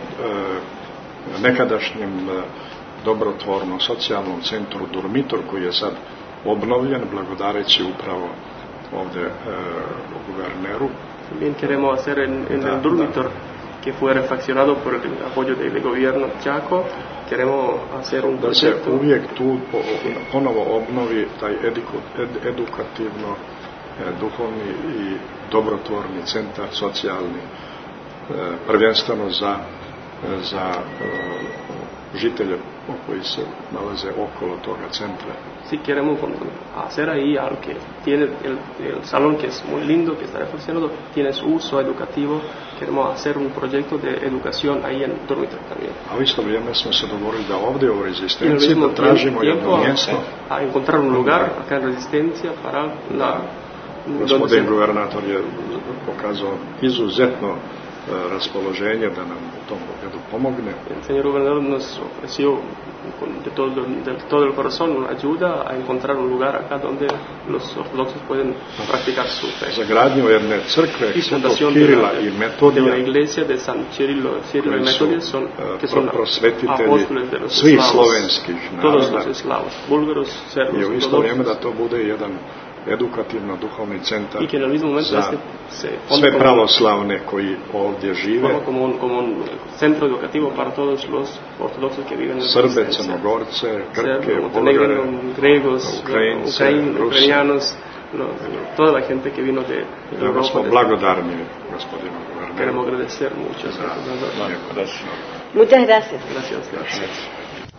nekadašnjem dobrotvorno socijalnom centru Durmitor, koji je sad obnovljen blagodareći upravo ovdje guverneru. También queremos hacer en el Durmitor, que fue refaccionado por el apoyo del gobierno Chaco, queremos hacer un proyecto. Da se uvijek tu ponovo obnovi taj edukativno, duhovni i dobrotvorni centar socijalni, prvenstveno za žitelje koji se nalaze okolo toga centra. Si queremos hacer ahí algo que tiene el salón, que es muy lindo, que está refaccionado, tiene su uso educativo, queremos hacer un proyecto de educación ahí en Durmitor también. A u isto vrijeme smo se dogovorili da ovdje u rezistenciji da tražimo jedno mjesto. A encontrar un lugar acá en Resistencia para la... Gospodin guvernator je pokazao izuzetno raspoloženje da nam u tom pogledu pomogne. El señor gobernador nos ofreció de todo el corazón una ayuda a encontrar un lugar acá donde los ortodoxos pueden practicar su fe. Za gradnju jedne crkve Svetog Kirila i Metodija, de la iglesia de San Cirilo y Metodio, que son apóstoles de los svih slovenskih naroda. Todos los eslavos, búlgaros, serbios, i u isto vrijeme da to bude jedan edukativno-duhovni centar y que en el mismo momento za se pone sve pravoslavne koji ovdje žive, como un centro educativo para todos los ortodoxos que viven en Srbe, Crnogorce, Grke, Montenegro, griegos, ucranianos, toda la gente que vino de Europa. Smo blagodarni gospodinu guverneru. Queremos agradecer mucho. Muchas gracias. Gracias.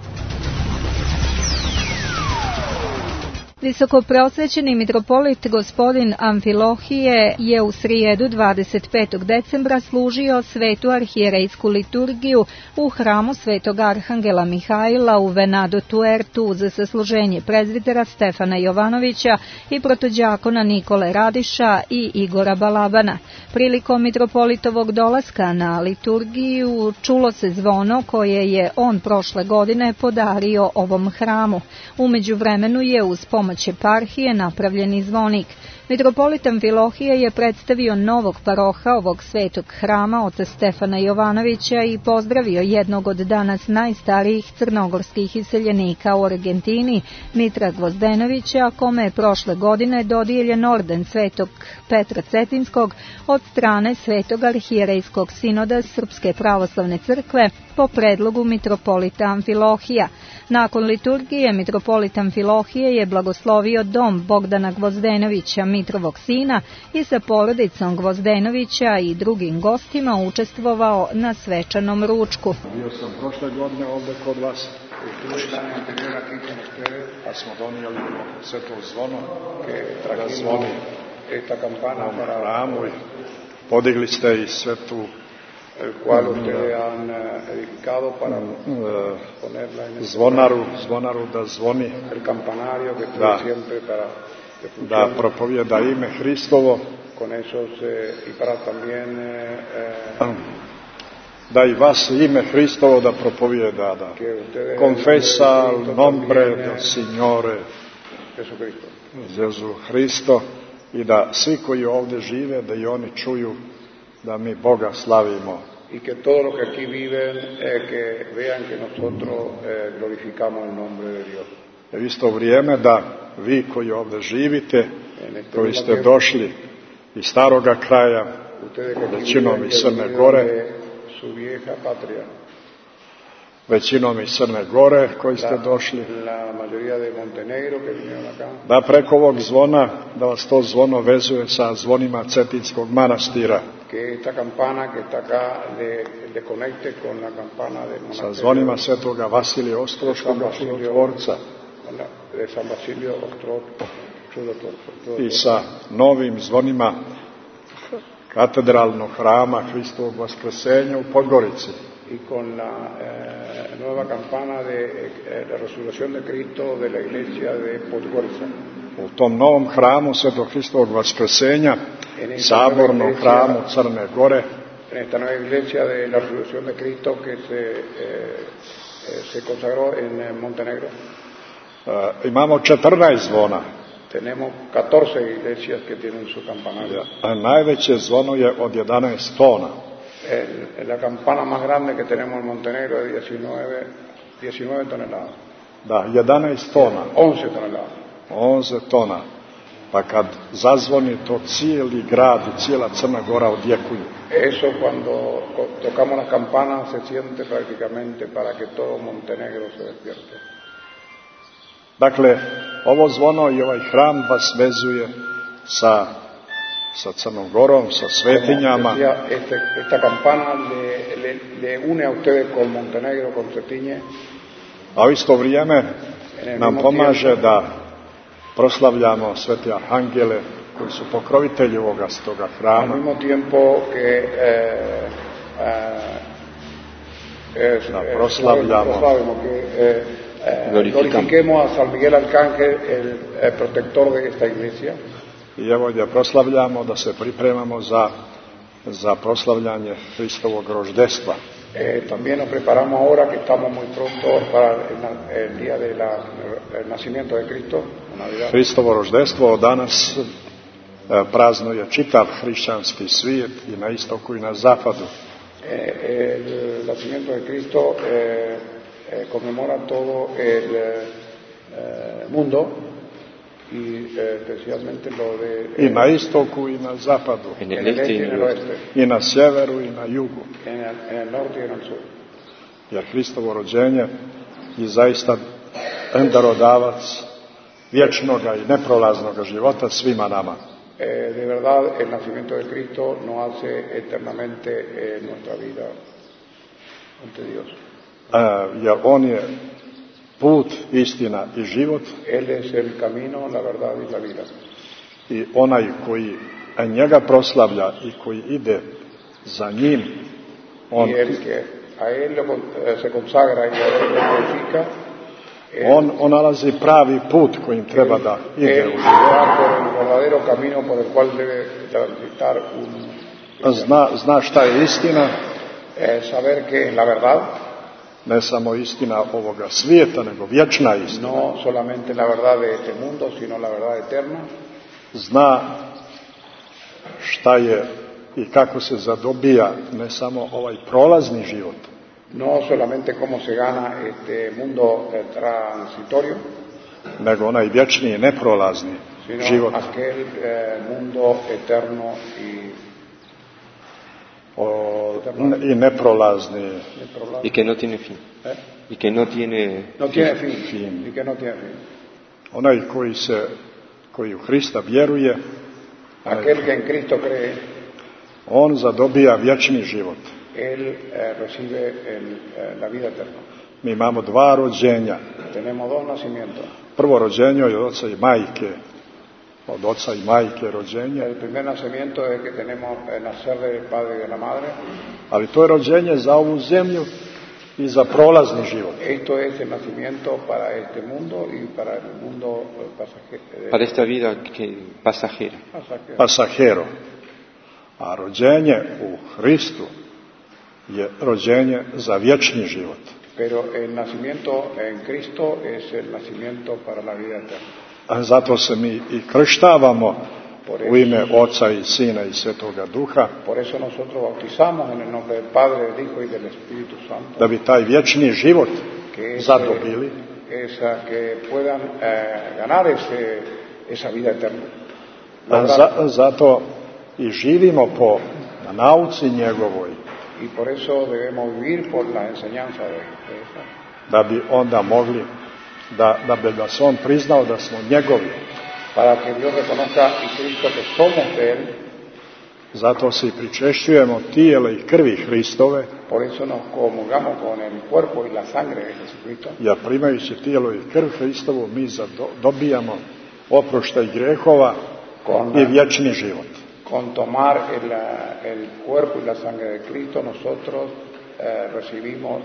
Visokoprosvećeni mitropolit gospodin Amfilohije je u srijedu 25. decembra služio svetu arhijerejsku liturgiju u hramu svetog arhangela Mihajla u Venado Tuertu uz sasluženje prezbitera Stefana Jovanovića i protođakona Nikole Radiša i Igora Balabana. Prilikom mitropolitovog dolaska na liturgiju čulo se zvono koje je on prošle godine podario ovom hramu. U međuvremenu je uz pomoć eparhije napravljeni zvonik. Mitropolit Amfilohije je predstavio novog paroha ovog svetog hrama oca Stefana Jovanovića i pozdravio jednog od danas najstarijih crnogorskih iseljenika u Argentini, Mitra Gvozdenovića, kome je prošle godine dodijeljen orden svetog Petra Cetinskog od strane svetog arhijerejskog sinoda Srpske pravoslavne crkve po predlogu mitropolita Amfilohija. Nakon liturgije mitropolit Amfilohije je blagoslovio dom Bogdana Gvozdenovića, Mitrovog sina, i sa porodicom Gvozdenovića i drugim gostima učestvovao na svečanom ručku. Bio sam prošle godine ovdje kod vas, pa smo donijeli sve to zvono, da zvoni na hramu i podigli ste i sve tu el cual ustedes han edificado para ponerla en zvonaru da zvoni, el campanario que estuvo siempre para da propovijeda ime Hristovo, con eso y para también da i vas ime Hristovo da propovijeda, da confesa il nombre del Signore Gesù Cristo i da svi koji ovdje žive, da i oni čuju da mi Boga slavimo. Y que todos los que aquí viven que vean que nosotros glorificamos el nombre de Dios. U isto vrijeme da vi koji ovdje živite, koji ste došli iz staroga kraja, većinom iz Crne Gore, većinom iz Crne Gore koji ste došli, da preko ovog zvona, da vas to zvono vezuje sa zvonima Cetinskog manastira, sa zvonima svetoga Vasilija Ostroškoga čudotvorca i sa novim zvonima katedralnog hrama Hristovog Vaskrsenja u Podgorici. Y con la nueva campana de la resurrección de Cristo de la iglesia de Podgorica. U tom novom hramu Svetog Hristovog Vaskrsenja, sabornom hramu Crne Gore, en esta nueva iglesia de la resurrección de Cristo que se consagró en Montenegro. Imamo 14 zvona. Tenemos 14 iglesias que tienen su campanario. Najveće zvono je od 11 tona. La campana más grande que tenemos en Montenegro es 19 toneladas. Da, 11 tona. 11 toneladas. 11 tona. Pa kad zazvoni, to cijeli grad i cijela Crna Gora odjekuju. Eso cuando tocamos la campana se siente prácticamente para que todo Montenegro se despierte. Dakle, ovo zvono i ovaj hram vas vezuje sa Crnom Gorom, sa svetinjama. Esta campana le une a ustedes con Montenegro, con Cetinje. A u isto vrijeme nam pomaže da proslavljamo svete arhangele koji su pokrovitelji ovoga stoga hrama. Al mismo tiempo que da proslavljamo, glorifiquemos a San Miguel Arcángel, el protector de esta iglesia. I evo da proslavljamo, da se pripremamo za proslavljanje Hristovog roždestva. También nos preparamos ahora que estamos muy pronto para el día del nacimiento de Cristo, Navidad. Hristovo roždestvo danas praznuje čitav hrišćanski svijet i na istoku i na zapadu. El nacimiento de Cristo conmemora todo el mundo. y especialmente lo de i na istoku i na zapadu, en el este y en el oeste, i na sjeveru i na jugu. en el norte y en el sur. Jer Hristovo rođenje je zaista darodavac vječnoga i neprolaznoga života svima nama. De verdad, el nacimiento de Cristo nos hace eternamente nuestra vida ante Dios. Jer on je put, istina i život. Él es el camino, la verdad y la vida. I onaj koji njega proslavlja i koji ide za njim, on, y el que a él se consagra y a él lo glorifica, on nalazi pravi put kojim treba da ide u život. por el verdadero camino por el cual debe transitar Zna šta je istina, saber que la verdad, ne samo istina ovoga svijeta, nego vječna istina. no solamente la verdad de este mundo, sino la verdad eterna. Zna šta je i kako se zadobija ne samo ovaj prolazni život, no solamente cómo se gana este mundo transitorio, nego onaj vječni i neprolazni sino život. aquel mundo eterno I neprolazni. Y que no tiene fin. Y que no tiene fin. Y que no tiene fin. Onaj koji u Hrista vjeruje, aquel que en Cristo cree, on zadobija vječni život. Él recibe la vida eterna. Mi imamo dva rođenja. Tenemos dos nacimientos. Prvo rođenje je od oca i majke. Od oca i majke rođenje. El primer nacimiento es que tenemos el nacer del padre y de la madre. Ali to je rođenje za ovu zemlju i za prolazni život. Esto es el nacimiento para este mundo y para el mundo pasajero. Para esta vida Pasajero. A rođenje u Hristu je rođenje za vječni život. Pero el nacimiento en Cristo es el nacimiento para la vida eterna. A zato se mi i krštavamo u ime Oca i Sina i Svetoga Duha. Por eso nosotros bautizamos en el nombre del Padre, del Hijo y del Espíritu Santo. Da bi taj vječni život zadobili. Que puedan ganar esa vida eterna. Zato i živimo po nauci njegovoj. Y por eso debemos vivir por la enseñanza de esa. Da bi onda mogli da bi vas on priznao da smo njegovi. Para que Dios reconozca y Cristo que somos de él. Zato se i pričešćujemo tijele i krvi Hristove. Por eso nos comulgamos con el cuerpo y la sangre de Jesucristo. Jer primajući tijelo i krv Hristovu mi dobijamo oproštaj grehova i vječni život. Con tomar el cuerpo y la sangre de Cristo nosotros recibimos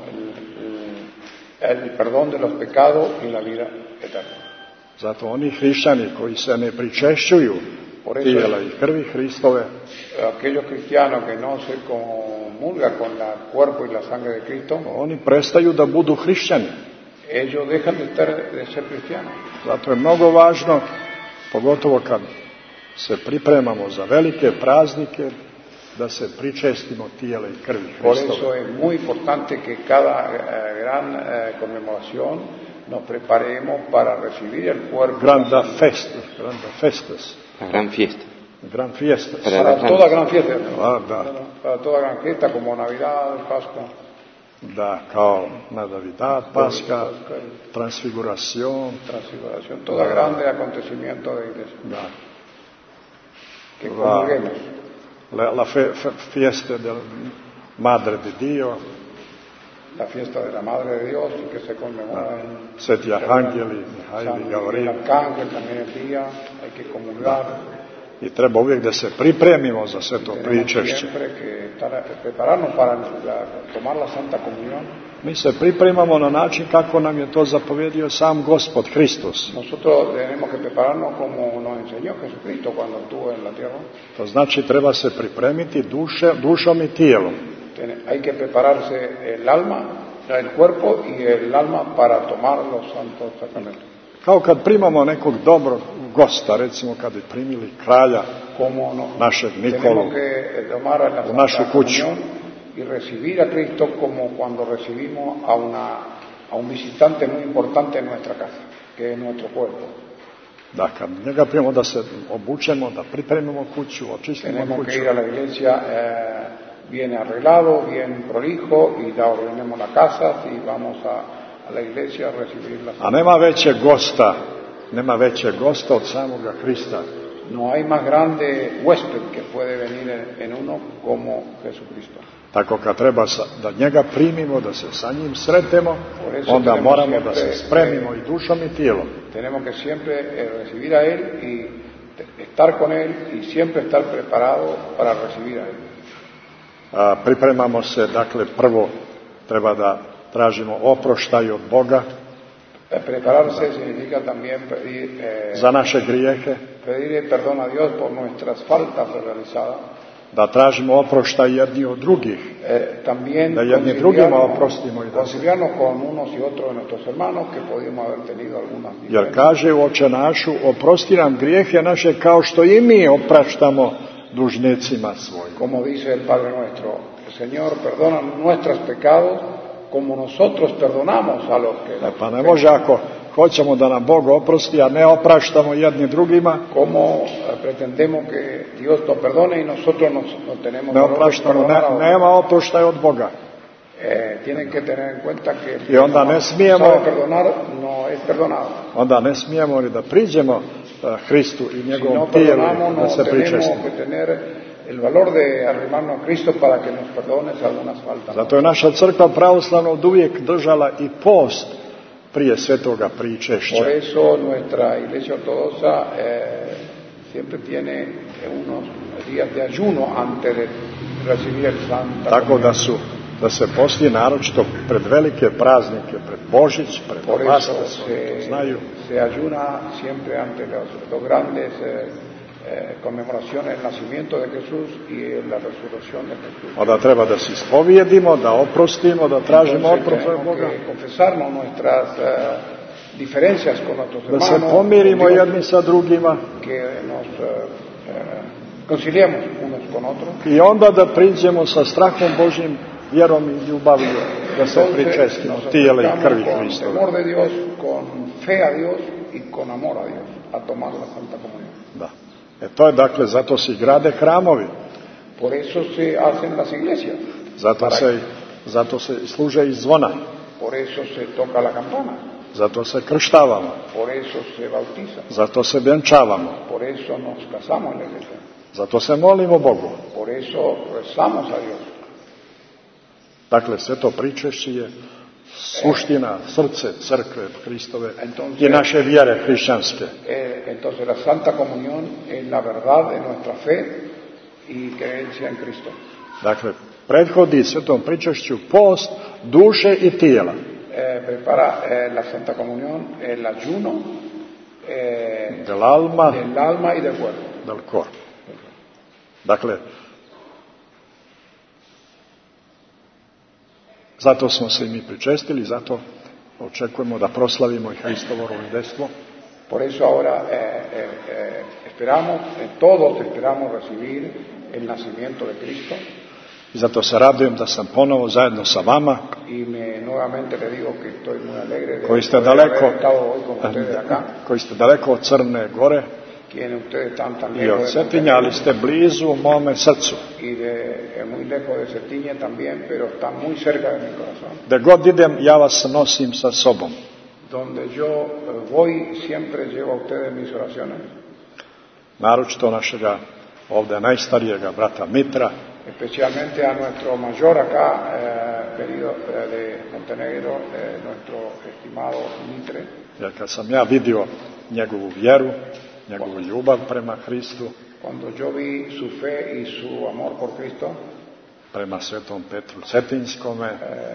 el perdón de los pecados y la vida eterna. Zato oni hrišćani koji se ne pričešćuju tijela i krvi Hristove, aquellos cristianos que no se comulgan con el cuerpo y la sangre de Cristo, oni prestaju da budu hrišćani. Ellos dejan de ser cristianos. Zato je mnogo važno, pogotovo kad se pripremamo za velike praznike, da se pričestimo tijela i krvi Hristove. Por eso es muy importante que cada gran conmemoración nos preparemos para recibir el cuerpo. Granda festas. La gran fiesta. Gran fiesta. Para toda gran fiesta. Da. Para toda gran fiesta como Navidad, Pascua. Da, kao Navidad, Pasca, Transfiguración, todo grande acontecimiento de iglesia. Da. Que comulguemos. La fiesta del Madre de Dio. La fiesta de la Madre de Dios que se conmemora en Sveti Arhangeli, Mihail i Gavril. El Arcángel también el día, hay que comulgar. I treba uvijek da se pripremimo za sve to pričešće. Siempre que prepararnos para tomar la Santa Comunión. Mi se pripremamo na način kako nam je to zapovjedio sam Gospod Hristos. Nosotros tenemos que prepararnos como nos enseñó Jesucristo cuando estuvo en la tierra. To znači treba se pripremiti dušom i tijelom. Hay que prepararse el alma, el cuerpo y el alma para tomar los santos sacramentos. Kao kad primamo nekog dobrog gosta, recimo kad bi primili kralja našeg Nikolu u našu kuću. Y recibir a Cristo como cuando recibimos a un visitante muy importante en nuestra casa, que es nuestro cuerpo. Da kad njega primimo, da se obučemo, da pripremimo kuću, očistimo Tenemos kuću. que ir a la iglesia bien arreglado, bien prolijo, y da ordenemos las casas y vamos a la iglesia a recibir las. A nema većeg gosta od samoga Krista. No hay más grande huésped que puede venir en uno como Jesucristo. Tako kad treba da njega primimo, da se sa njim sretemo, onda moramo da se spremimo i dušom i tijelom. Tenemos que siempre recibir a Él y estar con Él y siempre estar preparado para recibir a Él. Pripremamo se, dakle, prvo treba da tražimo oproštaj od Boga. Prepararse significa también pedir, za naše grijehe. Pedir perdón a Dios por nuestras faltas realizadas. Da tražimo oproštaj jedni od drugih. También da jedni drugima oprostimo i da conciliarnos con unos y otros de nuestros hermanos que podíamos haber tenido algunas diferencias. Jer kaže u Oče našu, oprosti nam grijehe naše kao što i mi opraštamo dužnicima svojim. Como dice el Padre nuestro, Señor, perdona nuestros pecados como nosotros perdonamos a los que. Pa ne može ako hoćemo da nam Bog oprosti, a ne opraštamo jedni drugima. Como pretendemos que Dios nos perdone y nosotros no tenemos ne opraštamo, nema oproštaja od Boga. Tienen que tener en cuenta que I onda ne smijemo perdonar no es perdonado. Onda ne smijemo ni da priđemo Hristu i njegovom tijelu da se pričestimo. El valor de arrimarnos a Cristo para que nos perdones algunas faltas. Zato je naša crkva pravoslavna od uvijek držala i post prije svetoga pričešća. Por eso nuestra iglesia ortodoxa siempre tiene unos días de ayuno antes de recibir el Santa. Tako da se posti naročito pred velike praznike, pred Božić, pred Vaskrs, to znaju. Se ayuna siempre ante los grandes conmemoraciones del nacimiento de Jesús y la resurrección de Jesús. Onda treba da se ispovijedimo, da oprostimo, da tražimo oprost od Boga. Confesarnos nuestras diferencias con nuestros hermanos. Da se pomirimo jedni sa drugima. Que nos conciliemos unos con otros. I onda da priđemo sa strahom Božjim, vjerom i ljubavlju, da se pričestimo tijela i krvi Hristove. Con temor de Dios, con fe a Dios y con amor a Dios, a tomar la Santa Comunión. Da. To je dakle, zato se grade hramovi. Por eso se hacen las iglesias. Zato se služe i zvona. Por eso se toca la campana. Zato se krštavamo. Por eso se bautiza. Zato se vjenčavamo. Por eso nos casamos en la iglesia. Zato se molimo Bogu. Por eso rezamos a Dios. Dakle, sve to pričešće je suština, srce crkve Hristove i naše vjere hrišćanske. Entonces la Santa Comunión es la verdad de nuestra fe y creencia en Cristo. Dakle, prethodi svetom pričešću post duše i tijela. Prepara la Santa Comunión el ayuno del alma y del cuerpo. Del cuerpo. Dakle, zato smo se i mi pričestili, zato očekujemo da proslavimo i Hristovo rođenstvo. Por eso ahora todos esperamos recibir el nacimiento de Cristo. I zato se radujem da sam ponovo zajedno sa vama. Y nuevamente le digo que estoy muy alegre de koji ste daleko od Crne Gore. I od Cetinja, ali ste blizu mome srcu. Da god idem, ja vas nosim sa sobom. Naročito našega ovdje najstarijega brata Mitra. Especialmente a nuestro mayor acá, venido de Montenegro, nuestro estimado Mitre. Jer kad sam ja vidio njegovu vjeru, njegovu ljubav prema Hristu, cuando yo vi su fe y su amor por Cristo, prema svetom Petru Cetinskome,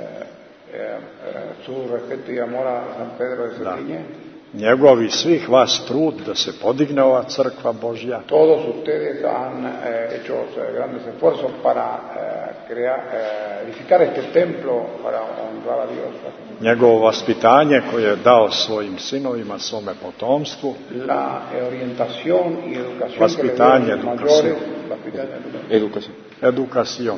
su respeto y amor a San Pedro de Cetinje, njegovi svih vas trud da se podigne ova crkva Božja. Todos ustedes han hecho grandes esfuerzos para edificar este templo para honrar a Dios. Njegovo vaspitanje koje je dao svojim sinovima, svome potomstvu. La orientación y educación que le dio mayores. Educación.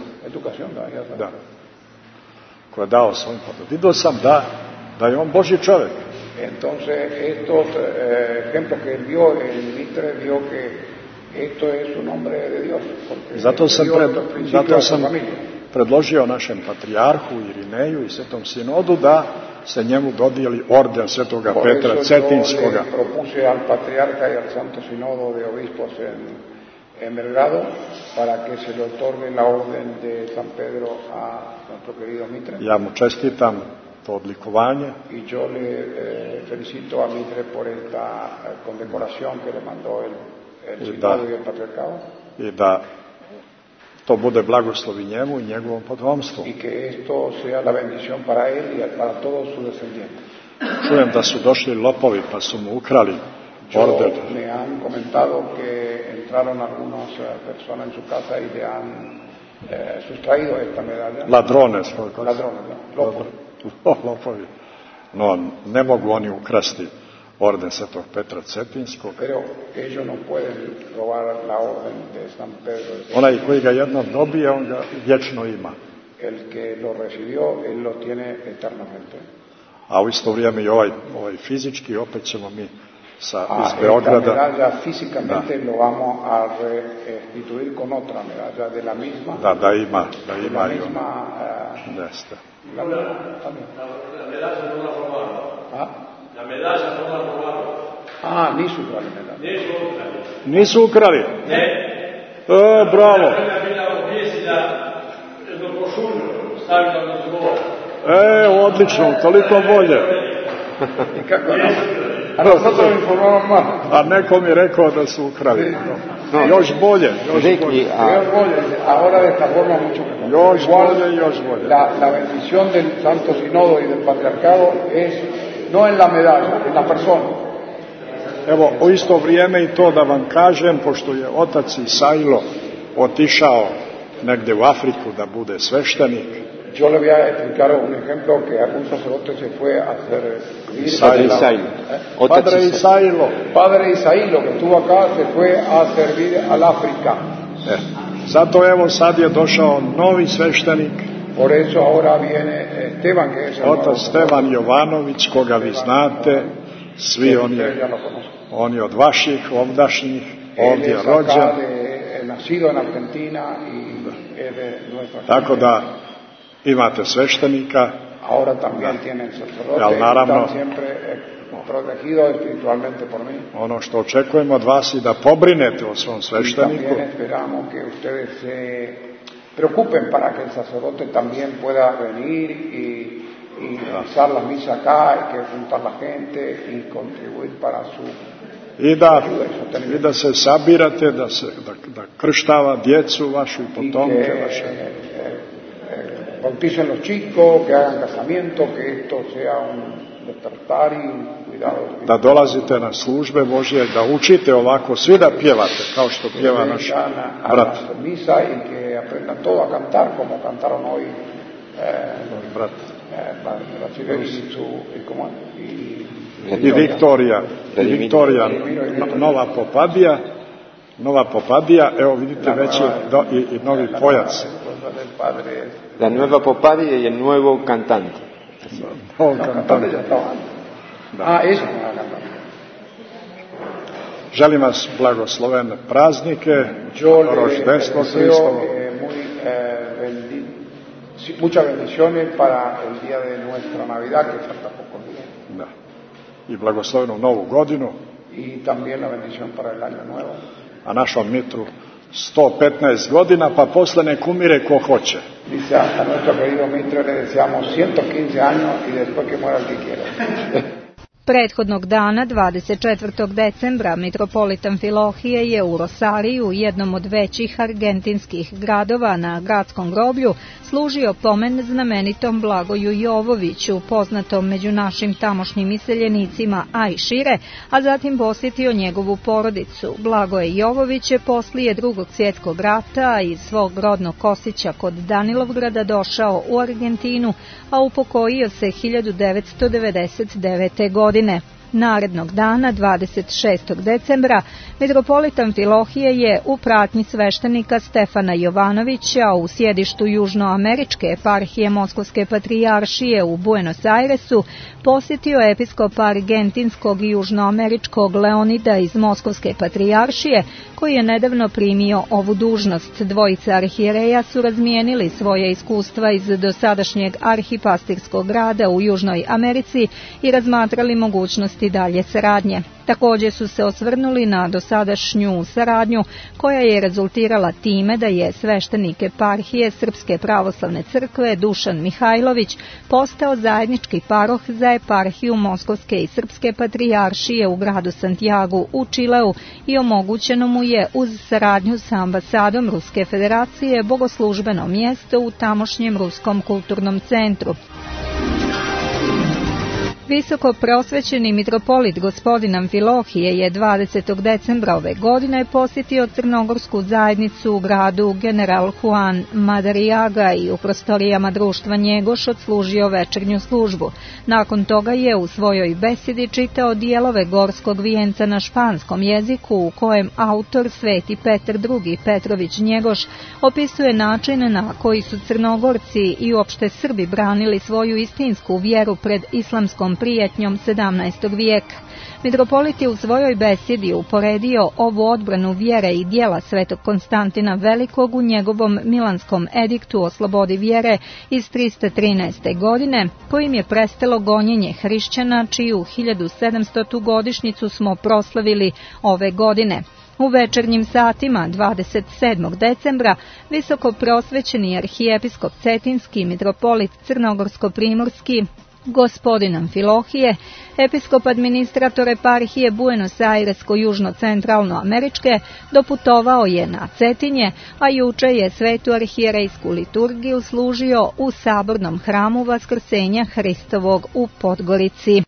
Da. Koje je dao svojim potomstvima. Vidio sam da je on Božji čovjek. Entonces, estos ejemplos que él vio, el Mitre vio que esto es un hombre de Dios. Zato sam predložio našem patrijarhu Irineju i Svetom sinodu da se njemu dodijeli orden Svetoga Petra Cetinskoga. Propuse al patriarca y al Santo Sinodo de Obispos en Belgrado para que se le otorgue la orden de San Pedro a nuestro querido Mitre. Ja mu čestitam to odlikovanje. Y yo le felicito a Mitre por esta condecoración que le mandó el Sinodo y el Patriarcado. I da to bude blagoslov i njemu i njegovom potomstvu. Y que esto sea la bendición para él y para todos sus descendientes. Čujem da su došli lopovi pa su mu ukrali orden. Me han comentado que entraron algunas personas en su casa y le han sustraído esta medalla. Ladrones. Lopovi. No, ne mogu oni ukrasti orden Svetog Petra Cetinskog. Pero ellos no pueden robar la orden de San Pedro. Onaj koji ga jednom dobije, on ga vječno ima. El que lo recibió, él lo tiene eternamente. A u isto vrijeme i ovaj fizički, opet ćemo mi iz Beograda. Esta medalla físicamente lo vamos a restituir con otra medalla de la misma. Da ima. La misma. Nesta. La medalla no la robaron. La medalla no la robaron. Nisu ukrali medalju. Nisu ukrali? Ne. Bravo. Odlično, toliko bolje. I kako a neko mi rekao da su ukrali. Još bolje. Ahora de esta forma mucho mejor. Još bolje. La bendición del Santo Sinodo y del Patriarcado es no en la medalla, en la persona. Evo, u isto vrijeme i to da vam kažem, pošto je otac Isailo otišao negdje u Afriku da bude sveštenik. Yo le voy a explicar un ejemplo que un sacerdote se fue a hacer Padre Isailo, que estuvo acá, se fue a servir al África. Zato evo sad je došao novi sveštenik. Por eso ahora viene Esteban, que es otac Stevan Jovanović, koga vi znate, svi on je od vaših ovdašnjih, ovdje je rođen. Nacido en Argentina y es de nuestra. Tako da imate sveštenika. Ahora también tienen sacerdote, están siempre protegidos espiritualmente por mí. Ono što očekujemo od vas i da pobrinete o svom svešteniku. Y también esperamos que ustedes se preocupen para que el sacerdote también pueda venir y realizar la misa acá, y que juntar la gente y contribuir para su I da se sabirate, da krštava djecu vašu i potomke vaše. Bauticen los chicos, que hagan casamiento, que esto sea un despertar y cuidado. Da dolazite na službe Božje, da učite ovako, svi da pjevate, kao što pjeva naš brat. Misa y que aprendan todo a cantar, como cantaron hoy brat. I Viktorija, Nova Popadija, evo vidite već i novi pojac. La nueva Popadija y el nuevo cantante. Želim vas blagoslovene praznike, roždestvo Hristovo. Muchas bendiciones para el día de nuestra Navidad, que falta pocos días. Da. I blagoslovenu novu godinu. Y también la bendición para el año nuevo. A našom Mitru 115 godina, pa posle nek umire ko hoće. Dice a nuestro querido Mitre le deseamos 115 años y después que muera el que quiera. Prethodnog dana, 24. decembra, mitropolit Amfilohije je u Rosariju, jednom od većih argentinskih gradova, na gradskom groblju, služio pomen znamenitom Blagoju Jovoviću, poznatom među našim tamošnjim iseljenicima, a i šire, a zatim posjetio njegovu porodicu. Blagoje Jovović je poslije Drugog svjetskog rata iz svog rodnog Kosića kod Danilovgrada došao u Argentinu, a upokojio se 1999. godine. Narednog dana, 26. decembra, mitropolit Amfilohije je u pratnji sveštenika Stefana Jovanovića u sjedištu južnoameričke eparhije Moskovske patrijaršije u Buenos Airesu posjetio episkopa argentinskog i južnoameričkog Leonida iz Moskovske patrijaršije, koji je nedavno primio ovu dužnost. Dvojica arhijereja su razmijenili svoje iskustva iz dosadašnjeg arhipastirskog rada u Južnoj Americi i razmatrali mogućnosti dalje saradnje. Također su se osvrnuli na dosadašnju saradnju koja je rezultirala time da je sveštenik eparhije Srpske pravoslavne crkve Dušan Mihajlović postao zajednički paroh za eparhiju Moskovske i Srpske patrijaršije u gradu Santiagu u Čileu i omogućeno mu je uz saradnju sa ambasadom Ruske federacije bogoslužbeno mjesto u tamošnjem Ruskom kulturnom centru. Visoko prosvećeni mitropolit gospodin Amfilohije je 20. decembra ove godine posjetio crnogorsku zajednicu u gradu General Juan Madariaga i u prostorijama društva Njegoš odslužio večernju službu. Nakon toga je u svojoj besedi čitao dijelove gorskog vijenca na španskom jeziku u kojem autor Sveti Petar II. Petrović Njegoš opisuje način na koji su Crnogorci i uopšte Srbi branili svoju istinsku vjeru pred islamskom prijetnjom 17. vijeka. Mitropolit je u svojoj besedi uporedio ovu odbranu vjere i dijela svetog Konstantina Velikog u njegovom Milanskom ediktu o slobodi vjere iz 313. godine, kojim je prestalo gonjenje hrišćana, čiju 1700. godišnjicu smo proslavili ove godine. U večernjim satima 27. decembra visoko prosvećeni arhijepiskop Cetinski mitropolit Crnogorsko-primorski gospodin Amfilohije, episkop administrator eparhije Buenos Airesko-južno-centralno američke, doputovao je na Cetinje, a juče je svetu arhijerejsku liturgiju služio u sabornom hramu Vaskrsenja Hristovog u Podgorici.